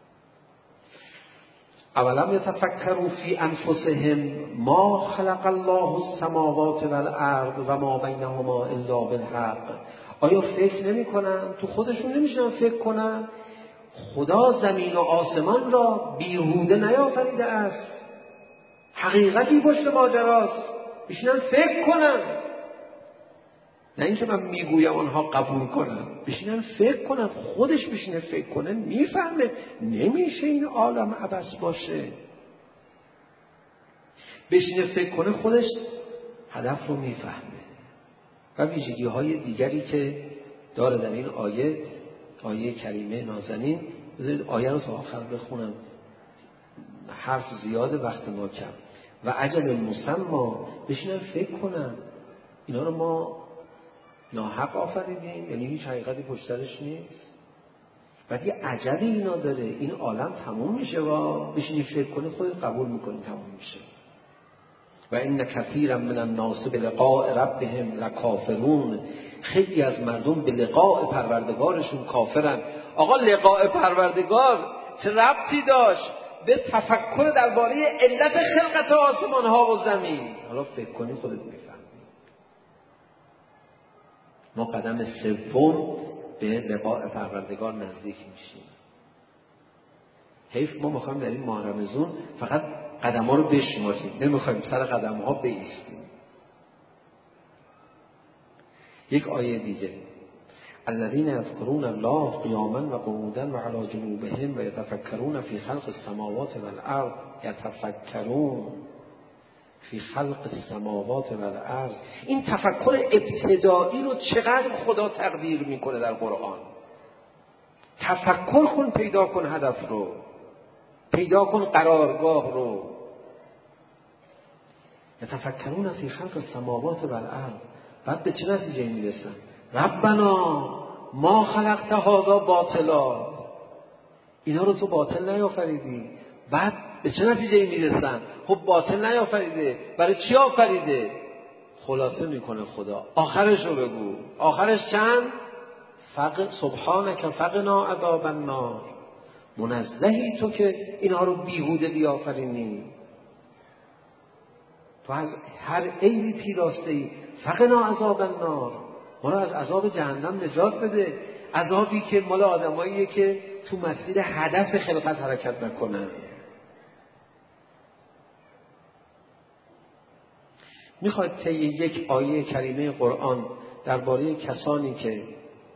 اولم یتفکروا فی انفسهم ما خلق الله السماوات والارض و ما بینهما الا بالحق. آیا فکر نمی کنن؟ تو خودشون نمیشن فکر کنن خدا زمین و آسمان را بیهوده نیافریده است، حقیقتی پشت ماجراست. بشینن فکر کنن، نه اینکه من میگویم آنها قبول کنن. بشینن فکر کنن، خودش بشینه فکر کنه میفهمه نمیشه این عالم عبث باشه. بشینه فکر کنه خودش هدف رو میفهمه. و ویژگی های دیگری که داره در این آیه، آیه کریمه نازنین، بذارید آیه رو تا آخر بخونم، حرف زیاده وقت ما کم. و اجل مسمى، بشینن فکر کنن اینا رو ما ناحق آفریدیم، یعنی هیچ حقیقتی پشت سرش نیست. بعد یه عجبی اینا داره، این عالم تموم میشه و بشینی فکر کنی خودت قبول میکنی تموم میشه. و ان کثیرا من الناس بلقاء ربهم لکافرون، خیلی از مردم به لقاء پروردگارشون کافرن. آقا لقاء پروردگار چه ربطی داشت به تفکر درباره علت خلقت آسمان ها و زمین؟ حالا فکر کنی خودت میفهمی. ما قدم سوم به لقاء پروردگار نزدیک میشیم. حیف ما میخوایم در این ماه رمضان فقط قدم ها رو بشماریم، نمیخوایم سر قدم ها بایستیم. یک آیه دیگه، الذين يذكرون الله قياما وقعودا وعلى جنوبهم ويتفكرون في خلق السماوات والارض. يتفكرون فی خلق السماوات والارض. این تفکر ابتدایی رو چقدر خدا تقدیر میکنه در قرآن. تفکر کن، پیدا کن هدف رو، پیدا کن قرارگاه رو. یتفکرون فی خلق السماوات والارض. بعد به چه نتیجه میرسن؟ ربنا ما خلقت هذا باطلا، اینا رو تو باطل نیافریدی. بعد به چه نتیجه میرسن؟ خب باطل نیافریده، برای چی آفریده؟ خلاصه میکنه خدا. آخرش رو بگو. آخرش چند؟ فق سبحانک فقنا عذاب النار. منزهی تو که اینها رو بیهوده بیافرینی، تو از هر عیبی پیراسته ای. فقنا عذاب النار، ما رو از عذاب جهنم نجات بده. عذابی که مال آدماییه که تو مسیر هدف خلقت حرکت نکنن. میخواد طی یک آیه کریمه قرآن درباره کسانی که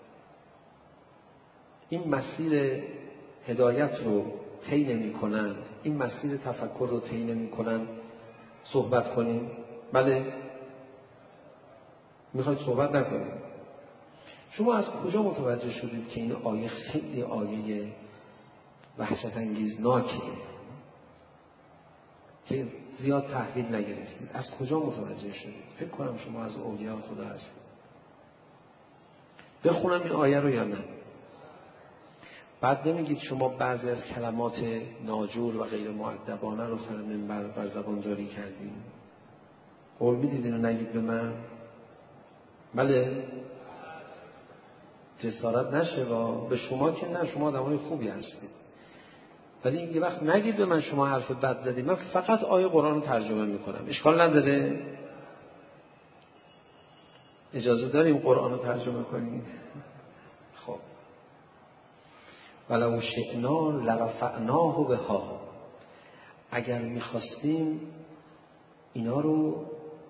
این مسیر هدایت رو طی نمی‌کنن، این مسیر تفکر رو طی نمی‌کنن صحبت کنیم؟ بله، میخواید صحبت نکنیم. شما از کجا متوجه شدید که این آیه خیلی آیه وحشت انگیزناکیه که زیاد تحویل نگرفتید؟ از کجا متوجه شدید؟ فکر کنم شما از اولیاء خدا هستید. بخونم این آیه رو یا نه؟ بعد نمیگید شما بعضی از کلمات ناجور و غیر مؤدبانه رو سر منبر بر زبان جاری کردین. قول میدید اینو نگید به من؟ بله، جسارت نشه و به شما که نه، شما آدمای خوبی هستید، ولی یه وقت نگید به من شما حرف بد زدید. من فقط آیه قرآن رو ترجمه میکنم، اشکال نداره؟ اجازه داریم قرآن رو ترجمه کنیم؟ خب، ولو شئنا لرفعناه بها، اگر میخواستیم اینا رو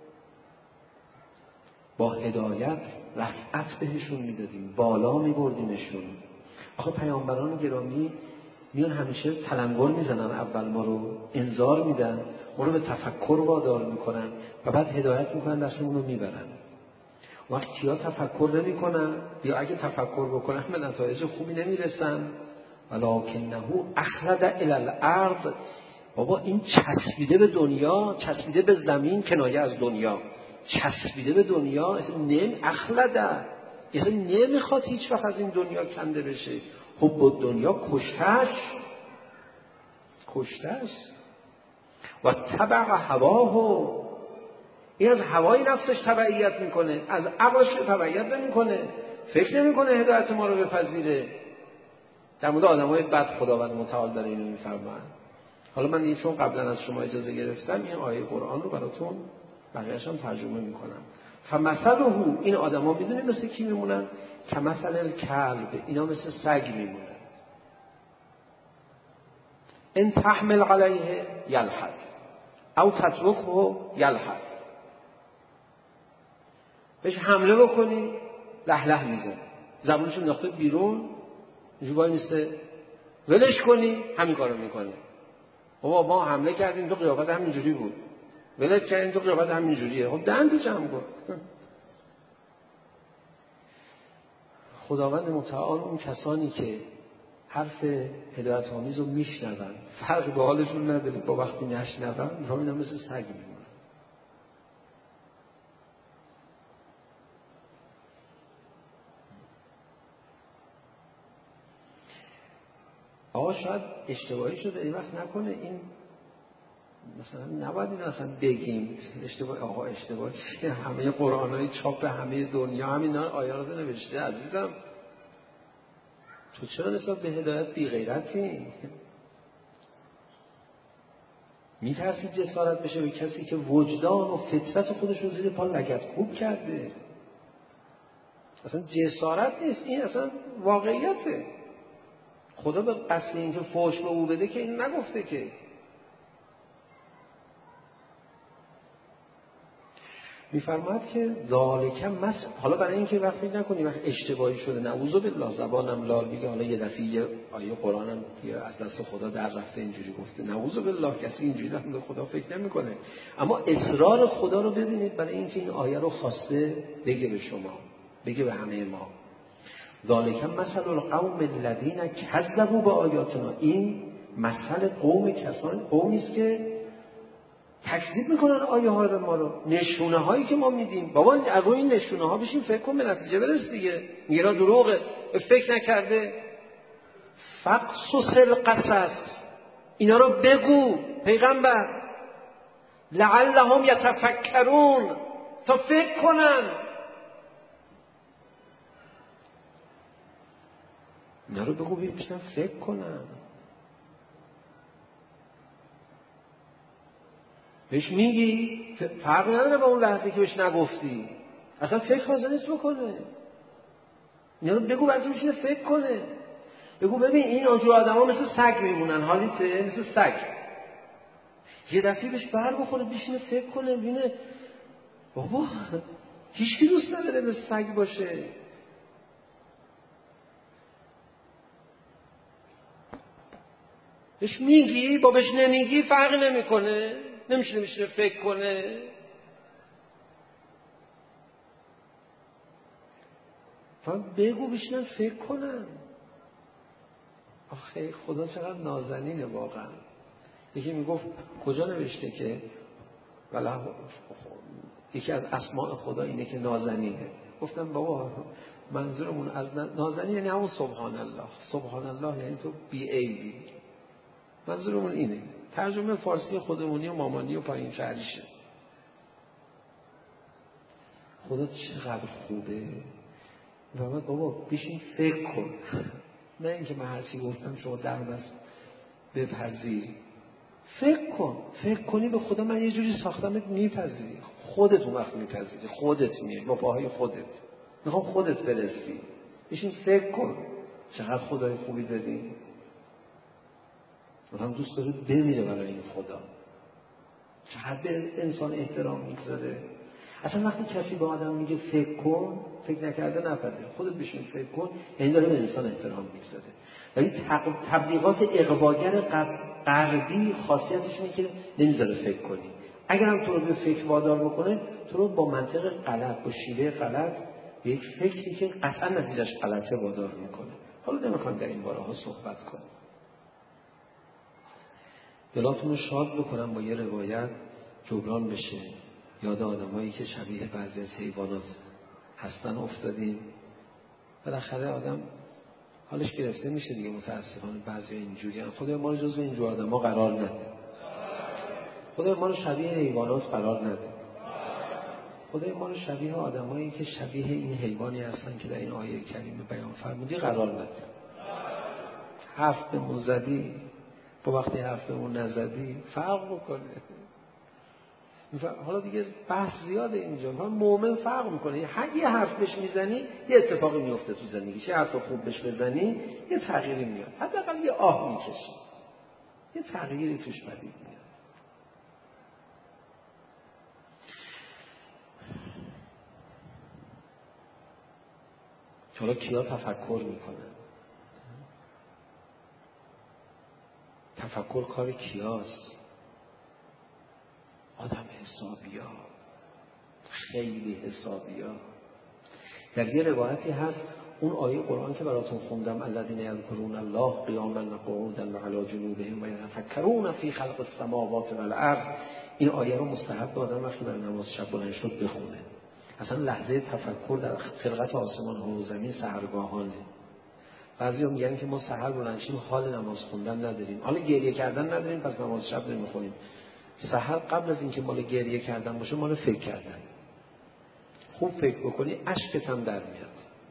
با هدایت رفعت بهشون میدادیم، بالا میبردیمشون. آخه پیامبران گرامی میان همیشه تلنگر میزنن، اول ما رو انذار میدن، ما رو به تفکر وادار میکنن و بعد هدایت میکنن، دستمون رو میبرن. وقتی کیا تفکر نمیکنن یا اگه تفکر بکنن به نتایج خوبی نمیرسن. ولکنه اخلد الی الارض، بابا این چسبیده به دنیا، چسبیده به زمین، کنایه از دنیا، چسبیده به دنیا، اصلا نمی اخلده، اصلا نمیخواد هیچ وقت از این دنیا کنده بشه. حب الدنیا کشتش کشتش و تبع هواه، این از هوای نفسش تبعیت میکنه، از عقلش تبعیت نمیکنه، فکر نمیکنه هدایت ما رو بپذیره. در مورد آدمای بد خداوند متعال داره اینو میفرماید. حالا من چون قبلا از شما اجازه گرفتم این آیه قرآن رو براتون بقیه‌اش هم ترجمه میکنم. فمثله، این آدما میدونید مثل کی میمونن؟ کمثل الکلب، اینا مثل سگ میمونن. ان تحمل علیه یلحظ او تترکه یلحظ، بهش حمله بکنی له له میزنه، زبونشو انداخته بیرون، جوای نیسته، ولش کنی همین کارو میکنه. بابا ما حمله کردیم تو قیافت همین جوری بود، ولت کردیم تو قیافت همین جوریه، خب دندی جمع کن. خداوند متعال اون کسانی که حرف هدایت آمیز رو میشنون فرقی به حالشون نداره با وقتی نشنون، میفهمن اینا مثل سگ میمونن. آقا شاید اشتباهی شده این وقت نکنه، این مثلا نباید این اصلا بگیم اشتباه. آقا اشتباه چیه؟ همه قرآن‌های چاپ همه دنیا همین آیه رو نوشته. عزیزم تو چرا نسبت به هدایت بی غیرتی؟ میترسی جسارت بشه به کسی که وجدان و فطرت خودش رو زیر پا لگدکوب کرده؟ اصلا جسارت نیست، این اصلا واقعیته. خدا به قصد این که فحش به او بده که این نگفته که. میفرماید که ذالک مثل، حالا برای اینکه وقتی نکنی وقت اشتباهی شده نعوذ بالله زبانم لال میگه، حالا یه دفعه یه آیه قرآنم که از دست خدا در رفته اینجوری گفته، نعوذ بالله کسی اینجوری در مورد خدا فکر نمیکنه. اما اصرار خدا رو ببینید برای اینکه این آیه رو خواسته بگه به شما، بگه به همه ما. ذالک مثل القوم الذین کذبوا بآیاتنا، این مثل قوم کسان قومی است که تکذیب میکنن آیه های ما رو، نشونه هایی که ما میدیم. بابا از این نشونه ها بشین فکر کن، به نتیجه برس دیگه. میگه دروغه، فکر نکرده. فقصص القصص، اینا رو بگو پیغمبر، لعلهم یتفکرون، تا فکر کنن. اینا رو بگو بشنن فکر کنن. بهش میگی فرق نداره با اون لحظه که بهش نگفتی، اصلا فکر حاضر نیست بکنه. اینا رو بگو برای که بشینه فکر کنه. بگو ببین این آنجور آدم ها مثل سگ میمونن، حالیته مثل سگ. یه دفعه بهش بر بخوره بشینه فکر کنه، ببینه بابا هیچ کی دوست نداره مثل سگ باشه. بهش میگی با بهش نمیگی فرق نمیکنه، نمیشه میشه فکر کنه. فقط بگو بشینن فکر کنن. آخه خدا چقدر نازنینه واقعا. یکی میگفت کجا نوشته که ولی یکی از اسماء خدا اینه که نازنینه. گفتم بابا منظورمون از نازنین یعنی همون سبحان الله. سبحان الله یعنی تو بی عیبی. منظورمون اینه. ترجمه فارسی خودمونی و مامانی و پایین شهریشه. خدا چقدر خوبه. و بعد بابا بشین فکر کن، نه اینکه من هرچی گفتم شما در بس بپذیری. فکر کن، فکر کنی به خدا من یه جوری ساختمت میپذیری. خودت اون وقت میپذیری، خودت میای با پاهای خودت، میخوام خودت برسی. بشین فکر کن چقدر خدای خوبی داریم. آدم دوست داره بمیره برای این خدا. چقدر به انسان احترام میگذاره. اصلا وقتی کسی به آدم میگه فکر کن، فکر نکرده نپذیر، خودت بشین فکر کن، یعنی داره به انسان احترام میگذاره. ولی تبلیغات اغواگر غربی خاصیتش اینه که نمیذاره فکر کنی. اگر هم تو رو به فکر وادار بکنه، تو رو با منطق غلط، با شیوه غلط، به یک فکری که قطعا نتیجهش غلطه وادار میکنه. حالا نمیخوام در این باره ها صحبت کنم. دلاتون رو شاد بکنم با یه روایت جبران بشه. یاد آدمایی که شبیه بعضی از حیوانات هستن افتادیم. بالاخره آدم حالش گرفته میشه دیگه. متاسفانه بعضیا اینجوری ان. خدای ما رو جزو اینجور آدما قرار نده. خدای ما رو شبیه حیوانات قرار نده. خدای ما رو شبیه آدمایی که شبیه این حیوانی هستن که در این آیه کریمه بیان فرمودی قرار نده. حرف بهمون زدی با وقتی حرف بهمون نزدی فرق بکنه. حالا دیگه بحث زیاده اینجا. مومن فرق میکنه. یه حرف بهش میزنی یه اتفاقی میفته تو زندگیش. یه حرف خوب بهش بزنی یه تغییری میاد. حداقل یه آه میکشی. یه تغییری توش پدید میاد. حالا کیا تفکر میکنن؟ تفکر کار کیاست؟ آدم حسابی ها، خیلی حسابی ها. در یه روایتی هست اون آیه قرآن که براتون خوندم الذین یذکرون الله قیاما و قعودا و علی جنوبهم و یتفکرون فی خلق السماوات والارض، این آیه رو مستحب آدم وقتی برای نماز شب بلند شد بخونه. اصلا لحظه تفکر در خلقت آسمان ها و زمین سحرگاهانه. بعضیا میگن که ما سحر بلند شیم حال نماز خوندن نداریم، حال گریه کردن نداریم، پس نماز شب نمیخونیم. سحر قبل از اینکه مال گریه کردن باشه مال فکر کردن. خوب فکر بکنی اشکت هم در میاد.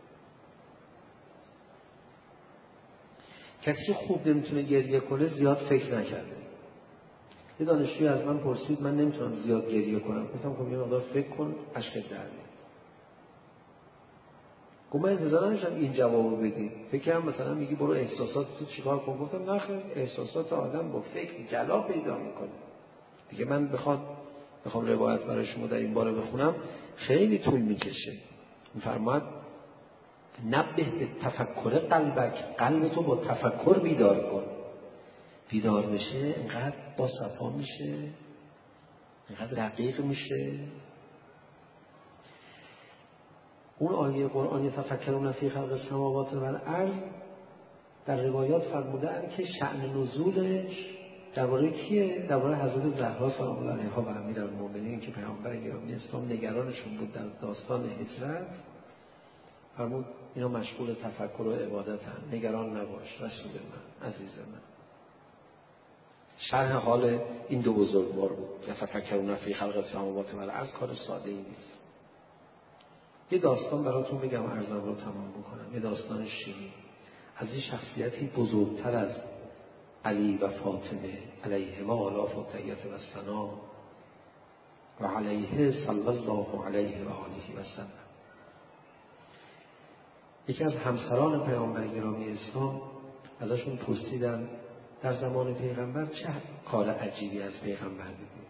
کسی که خوب نمیتونه گریه کنه زیاد فکر نکرده. یه دانشجوی از من پرسید من نمیتونم زیاد گریه کنم. گفتم خب یه مقدار فکر کن اشکت در میاد. گفت من انتظار نداشتم این جوابو بدی. فکر کردم مثلا میگی برو احساسات تو چیکار کن. گفتم نه خیر، احساسات آدم با فکر جلا پیدا میکنه. دیگه من بخواد بخوام روایت برای شما در این باره بخونم خیلی طول میکشه. میفرماد نبه به تفکر قلبک، قلب تو با تفکر بیدار کن. بیدار بشه اینقدر با صفا میشه، اینقدر رقیق میشه. اون آیه قرآن یتفکرون فی خلق السماوات والارض در روایات فرمودن که شأن نزولش درباره کیه؟ درباره حضرت زهرا سلام الله علیها و امیرالمومنین که پیامبر گرامی اسلام نگرانشون بود در داستان هجرت. فرمود اینا مشغول تفکر و عبادتن، نگران نباش رسول من، عزیز من. شرح حال این دو بزرگوار بود. یتفکرون فی خلق السماوات والارض کار ساده ای نیست. یه داستان براتون بگم عرضم رو تمام بکنم. یه داستان شیرین از این شخصیتی بزرگتر از علی و فاطمه علیهما آلاف و تحیت و ثنا و علیه صلی الله علیه و آله و سلم. یکی از همسران پیامبر گرامی اسلام ازشون پرسیدن در زمان پیغمبر چه کار عجیبی از پیغمبر دیدید؟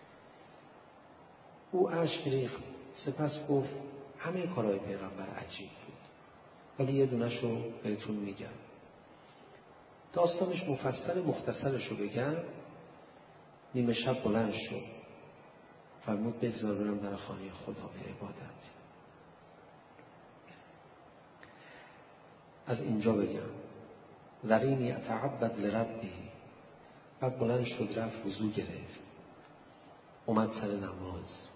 او اشک ریخت، سپس گفت همه کارهای پیغمبر عجیب بود، ولی یه دونش رو بهتون میگم. داستانش مفصل، مختصرش رو بگم. نیمه شب بلند شد، فرمود بگذار برم در خانه خدا به عبادت. از اینجا بگم ذرینی اتعبد لربی. بعد بلند شد رفت وضو گرفت، اومد سر نماز،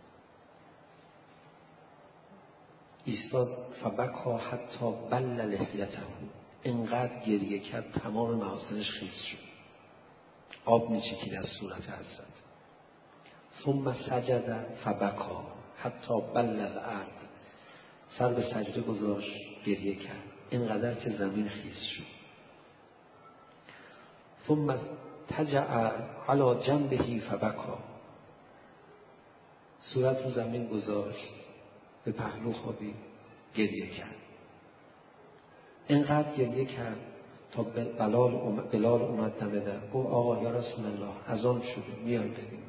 ایستاد فبکا حتی بل لحیته، اینقدر گریه کرد تمام محاسنش خیس شد، آب میچکید از صورت حضرت. ثم سجد فبکا حتی بل الارض، سر به سجده گذاشت گریه کرد اینقدر که زمین خیس شد. ثم تجع علی جنبه فبکا، صورت رو زمین گذاشت به پهلو خوابید گریه کرد. اینقدر گریه کرد تا بلال اومد, بلال اومد دم در، گفت آقا یا رسول الله اذان شده میای بریم.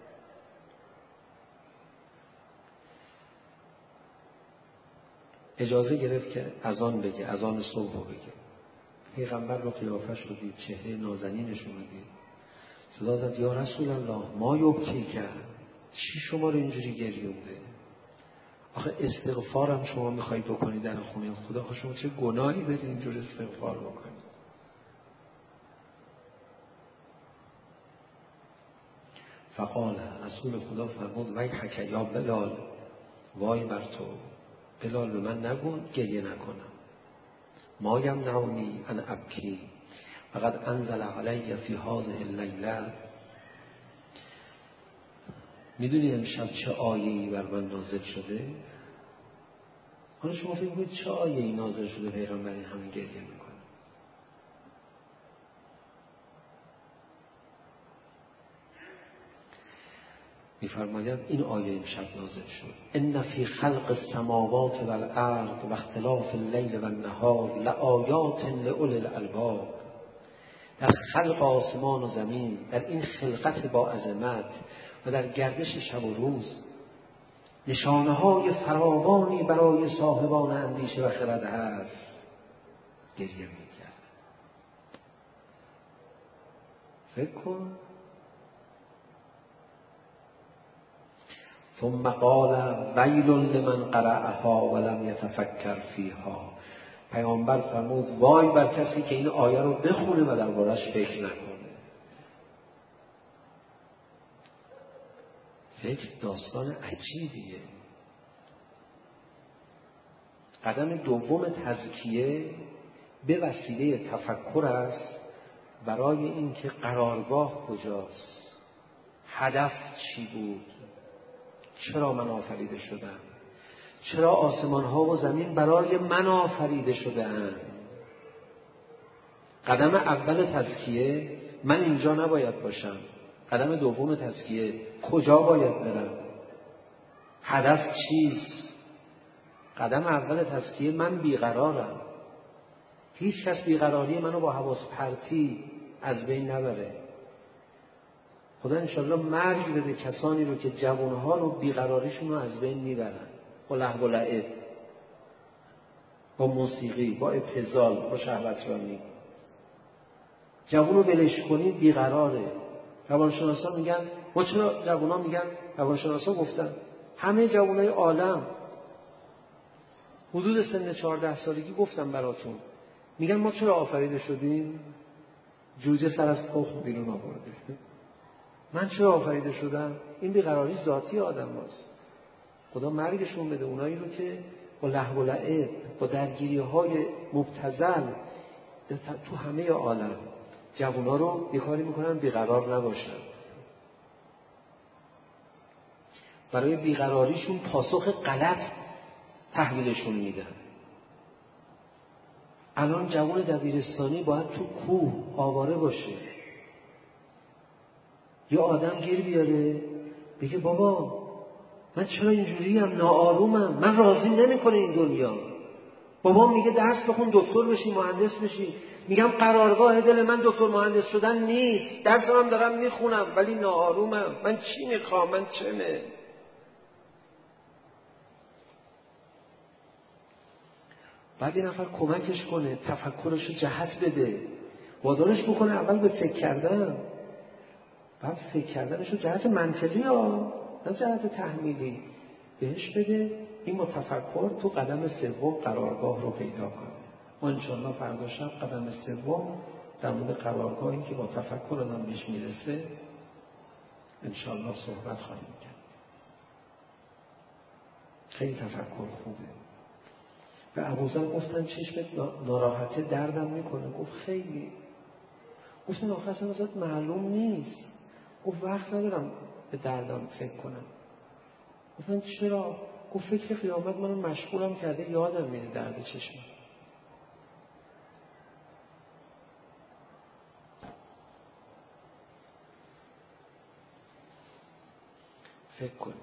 اجازه گرفت که اذان بگه، اذان صبح رو بگه. پیغمبر رو قیافش رو دید، چهره نازنینش رو دید، صدا زد یا رسول الله ما یبکی کرد، چی شما رو اینجوری گریونده؟ آخه استغفارم شما میخواید بکنید در خونه خدا، آخه شما چه گناهی دارید اینجور استغفار بکنید؟ فقال رسول خدا فرمود ویحک یا بلال، وای بر تو بلال، به من نگو گریه نکنم. ما یمنعنی ان ابکی فقد انزل علی فی هذه اللیله. میدونی امشب چه آیه‌ای بر من نازل شده؟ حالا شما فکر کنید چه آیه‌ای نازل شده پیغمبر این همه گریه میکنه؟ میفرماید این آیه امشب نازل شد: ان فی خلق السماوات والارض و اختلاف اللیل والنهار لآیات لأولی الالباب. در خلق آسمان و زمین، در این خلقت با عظمت و در گردش شب و روز نشانه های فراوانی برای صاحبان اندیشه و خرد هست. گریه میکرد. فکر کن. ثم قال ویل لمن قرأها ولم یتفکر فیها. پیامبر فرمود وای بر کسی که این آیه رو بخونه و دربارش فکر نکنه. فکر داستان عجیبیه. قدم دوم تزکیه به وسیله تفکر است برای اینکه قرارگاه کجاست، هدف چی بود، چرا من آفریده شدم، چرا آسمان ها و زمین برای من آفریده شده اند. قدم اول تزکیه من اینجا نباید باشم. قدم دوم تزکیه کجا باید برم، هدف چیست. قدم اول تزکیه من بیقرارم. هیچ کس بیقراری منو با حواس پرتی از بین نبره. خدا انشالله مرگ بده کسانی رو که جوانها رو بیقراریشون رو از بین میبرن با لهو و لعب، با موسیقی، با ابتذال، با شهوترانی. جوان رو ولش کنی بیقراره. روانشناسا میگن، ما چرا جوانا میگن، روانشناسا گفتن همه جوانای عالم حدود سن چهارده سالگی گفتم براتون، میگن ما چرا آفریده شدیم؟ جوجه سر از تخم بیرون آورده. من چرا آفریده شدم؟ این بیقراری ذاتی آدم هست. خدا مرگشون بده اونایی رو که با لهو و لعب، با درگیری های مبتذل تو همه عالم جوونا رو یه کاری میکنن بیقرار نباشن. برای بیقراریشون پاسخ غلط تحویلشون میدن. الان جوان دبیرستانی باید تو کوه آواره باشه. یه آدم گیر بیاره بگه بابا من چرا اینجوریم، ناآرومم، من راضی نمیکنه این دنیا. بابا میگه درس بخون دکتر بشی، مهندس بشی. میگم قرارگاه دل من دکتر مهندس شدن نیست، درسم هم دارم میخونم ولی ناآرومم. من چی میخوام؟ من چمه؟ بعد این نفر کمکش کنه، تفکرش رو جهت بده، وادارش بکنه اول به فکر کردن، بعد فکر کردنش رو جهت منطقی ها، نه جهت تحمیلی بهش بده. این با تفکر تو قدم سوم قرارگاه رو پیدا کنه. ما انشاءالله فردا شب قدم سوم در مورد قرارگاهی که با تفکر آدم بهش میرسه انشاءالله صحبت خواهیم کرد. خیلی تفکر خوبه. به ابوذر گفتن چشمت ناراحته، دردم میکنه. گفت خیلی. گفتن آخه اصلا ازت معلوم نیست. گفت وقت ندارم به دردم فکر کنم. گفتن چرا؟ گفت فکر قیامت منو مشغولم کرده، یادم میره درد چشم. فکر کن.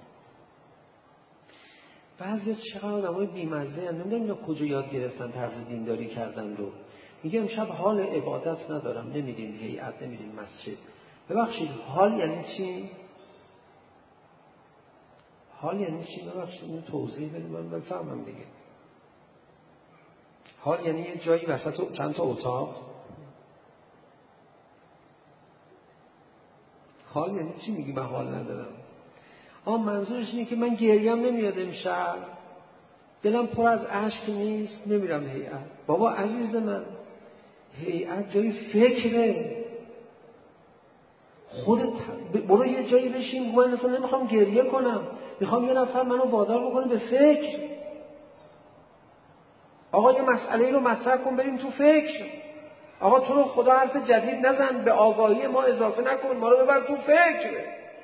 بعضی از چقدر آدمای بی‌مزه ان، نمیدونم اینا کجا یاد گرفتن طرز دینداری کردن رو. میگه امشب حال عبادت ندارم، نمیریم هیئت، نمیریم مسجد. ببخشید حال یعنی چی؟ حال یعنی چی؟ ببخشید اینو توضیح بدید من بفهمم دیگه. حال یعنی یه جایی وسط چند تا اتاق. حال یعنی چی میگی من حال ندارم؟ آه منظورش اینه که من گریم نمیاد امشب، دلم پر از اشک نیست، نمیرم هیئت. بابا عزیز من، هیئت جای فکره. خودت برو یه جایی بشین، من اصلا نمیخوام گریه کنم، میخوام یه نفر منو وادار بکنه به فکر. آقا یه مسئله رو مطرح کن بریم تو فکر. آقا تو رو خدا حرف جدید نزن، به آگاهی ما اضافه نکن، ما رو ببر تو فکر.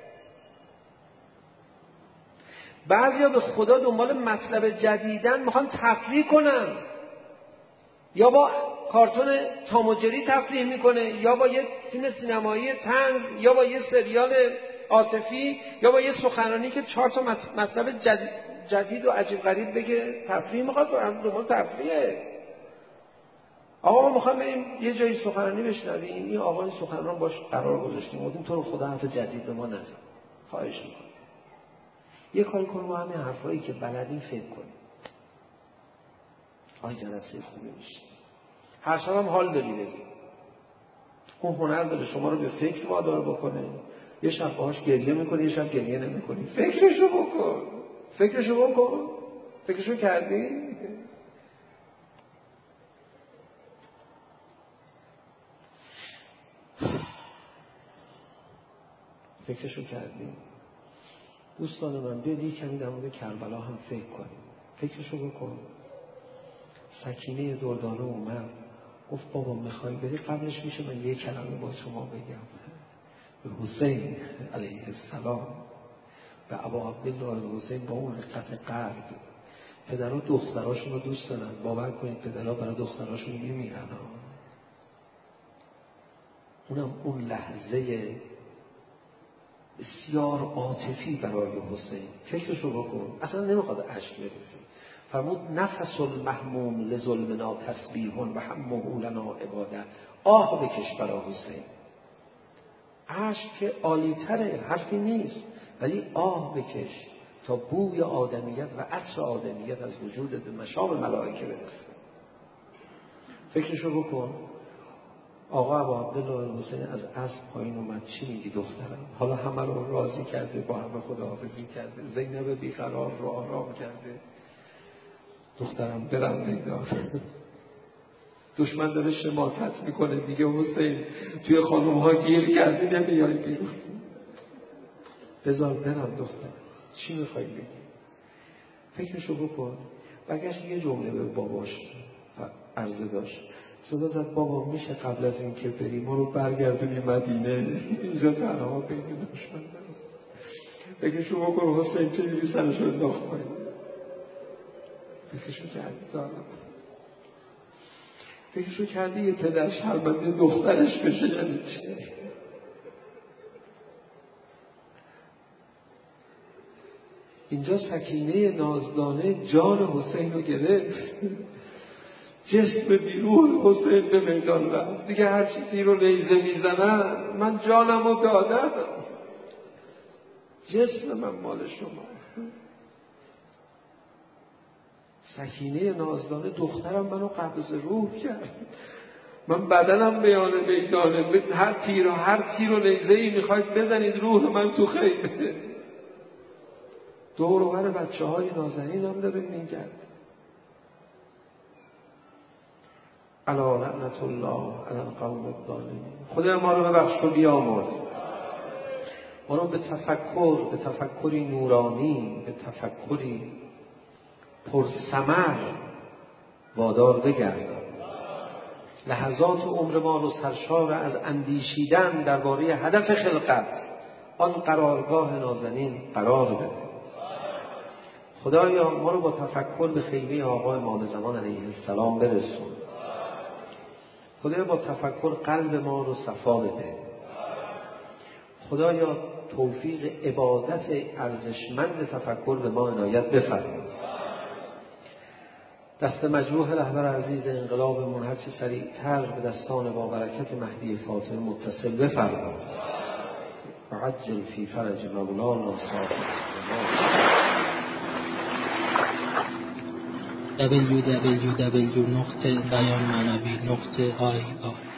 بعضیا به خدا دنبال مطلب جدیدن، میخوان تفریح کنن، یا با کارتون تام و جری تفریح میکنه، یا با یه فیلم سینمایی طنز، یا با یه سریال عاطفی، یا با یه سخنرانی که چهار تا مطلب جدید, جدید و عجیب غریب بگه تفریح میخواد. دنبال تفریحه. آقا ما میخوایم بریم یه جایی سخنرانی بشنویم، این آقای سخنران باش قرار گذاشتیم، گفتیم تو رو خدا حرف جدید به ما نزن، خواهش میکنم یه کاری کن با همین حرفایی که بلدیم فکر کنیم. آی جلسه خوبی میشه. هر شب هم حال داری بگی. اون هنر داره شما رو به فکر وادار بکنه. یه شب باهاش گریه میکنی، یه شب گریه نمیکنی. فکرشو بکن. فکرشو بکن. فکرشو کردی؟ فکرشو کردی؟ دوستان من بیادی کمی در مورد کربلا هم فکر کنیم. فکرشو بکن. سکینه دردانه اومد گفت بابا میخوای بری، قبلش میشه من یه کلمه با شما بگم. به حسین علیه السلام، به ابا عبدالله حسین با اون رقت قلب، پدرها دختراشون رو دوست دارن. باور کنید پدرها برای دختراشون میمیرن. اونم اون لحظه بسیار عاطفی برای حسین. فکرشو بکن. اصلا نمیخواد اشک بریزی. فرمود نفس المحموم لظلمنا تسبیح و همه لنا عباده. آه بکش برای حسین. اشک که عالی تره، حرفی نیست، ولی آه بکش تا بوی آدمیت و عطر آدمیت از وجودت به مشام ملائکه برسه. فکرشو بکن. آقا ابا عبدالله حسین از اسب پایین اومد. چی میگی دخترم؟ حالا همه رو راضی کرده، با همه خداحافظی کرده، زینب بیقرار رو آرام کرده. دخترم برم میدار. دشمن داره شماتت میکنه، میگه حسین توی خانوم ها گیر کردی نمیای بیرون. بذار برم دخترم. چی میخوای بگی؟ فکرشو بکن. بگشت یه جمله به باباش عرضه داشت. صدا زد بابا میشه قبل از این که بری ما رو برگردونی مدینه؟ اینجا تنها بین دشمن دارم. فکرشو بکن حسین چه دیدی سرشو انداخت کنی. فکرشو کردی دارم. فکرشو کردی یه پدر شرمنده دخترش بشه یعنی چه؟ اینجا سکینه نازدانه جان حسین رو گرفت. جسم بیروح حسین به میدان رفت. دیگه هر چی تیر و نیزه میزنن من جانم رو دادم. جسم من مال شما. سکینه نازدانه دخترم منو قبض روح کرد. من بدنم بیانه میدانه. هر تیر و هر تیر و نیزه ای میخواید بزنید روح من تو خیمه. دور و بر بچه های نازنین هم داره میگرد. الا لعنت الله علی القوم الظالمین. خدا ما رو ببخش و بیامرز. ما رو به تفکر، به تفکری نورانی، به تفکری پرثمر وادار بگردان. لحظات عمر ما رو سرشار از اندیشیدن درباره هدف خلقت، آن قرارگاه نازنین قرار بده. خدایا ما رو با تفکر به خیمه آقا امام زمان علیه السلام برسون. خدایا با تفکر قلب ما رو صفا بده. خدایا توفیق عبادت ارزشمند تفکر به ما عنایت بفرما. دست مجروح رهبر عزیز انقلابمون هر چه سریعتر به دستان با برکت مهدی فاطمه متصل بفرما. وعجل فی فرج مولانا صاحب دبلیو دبلیو دبلیو دات بیان معنوی دات آی آر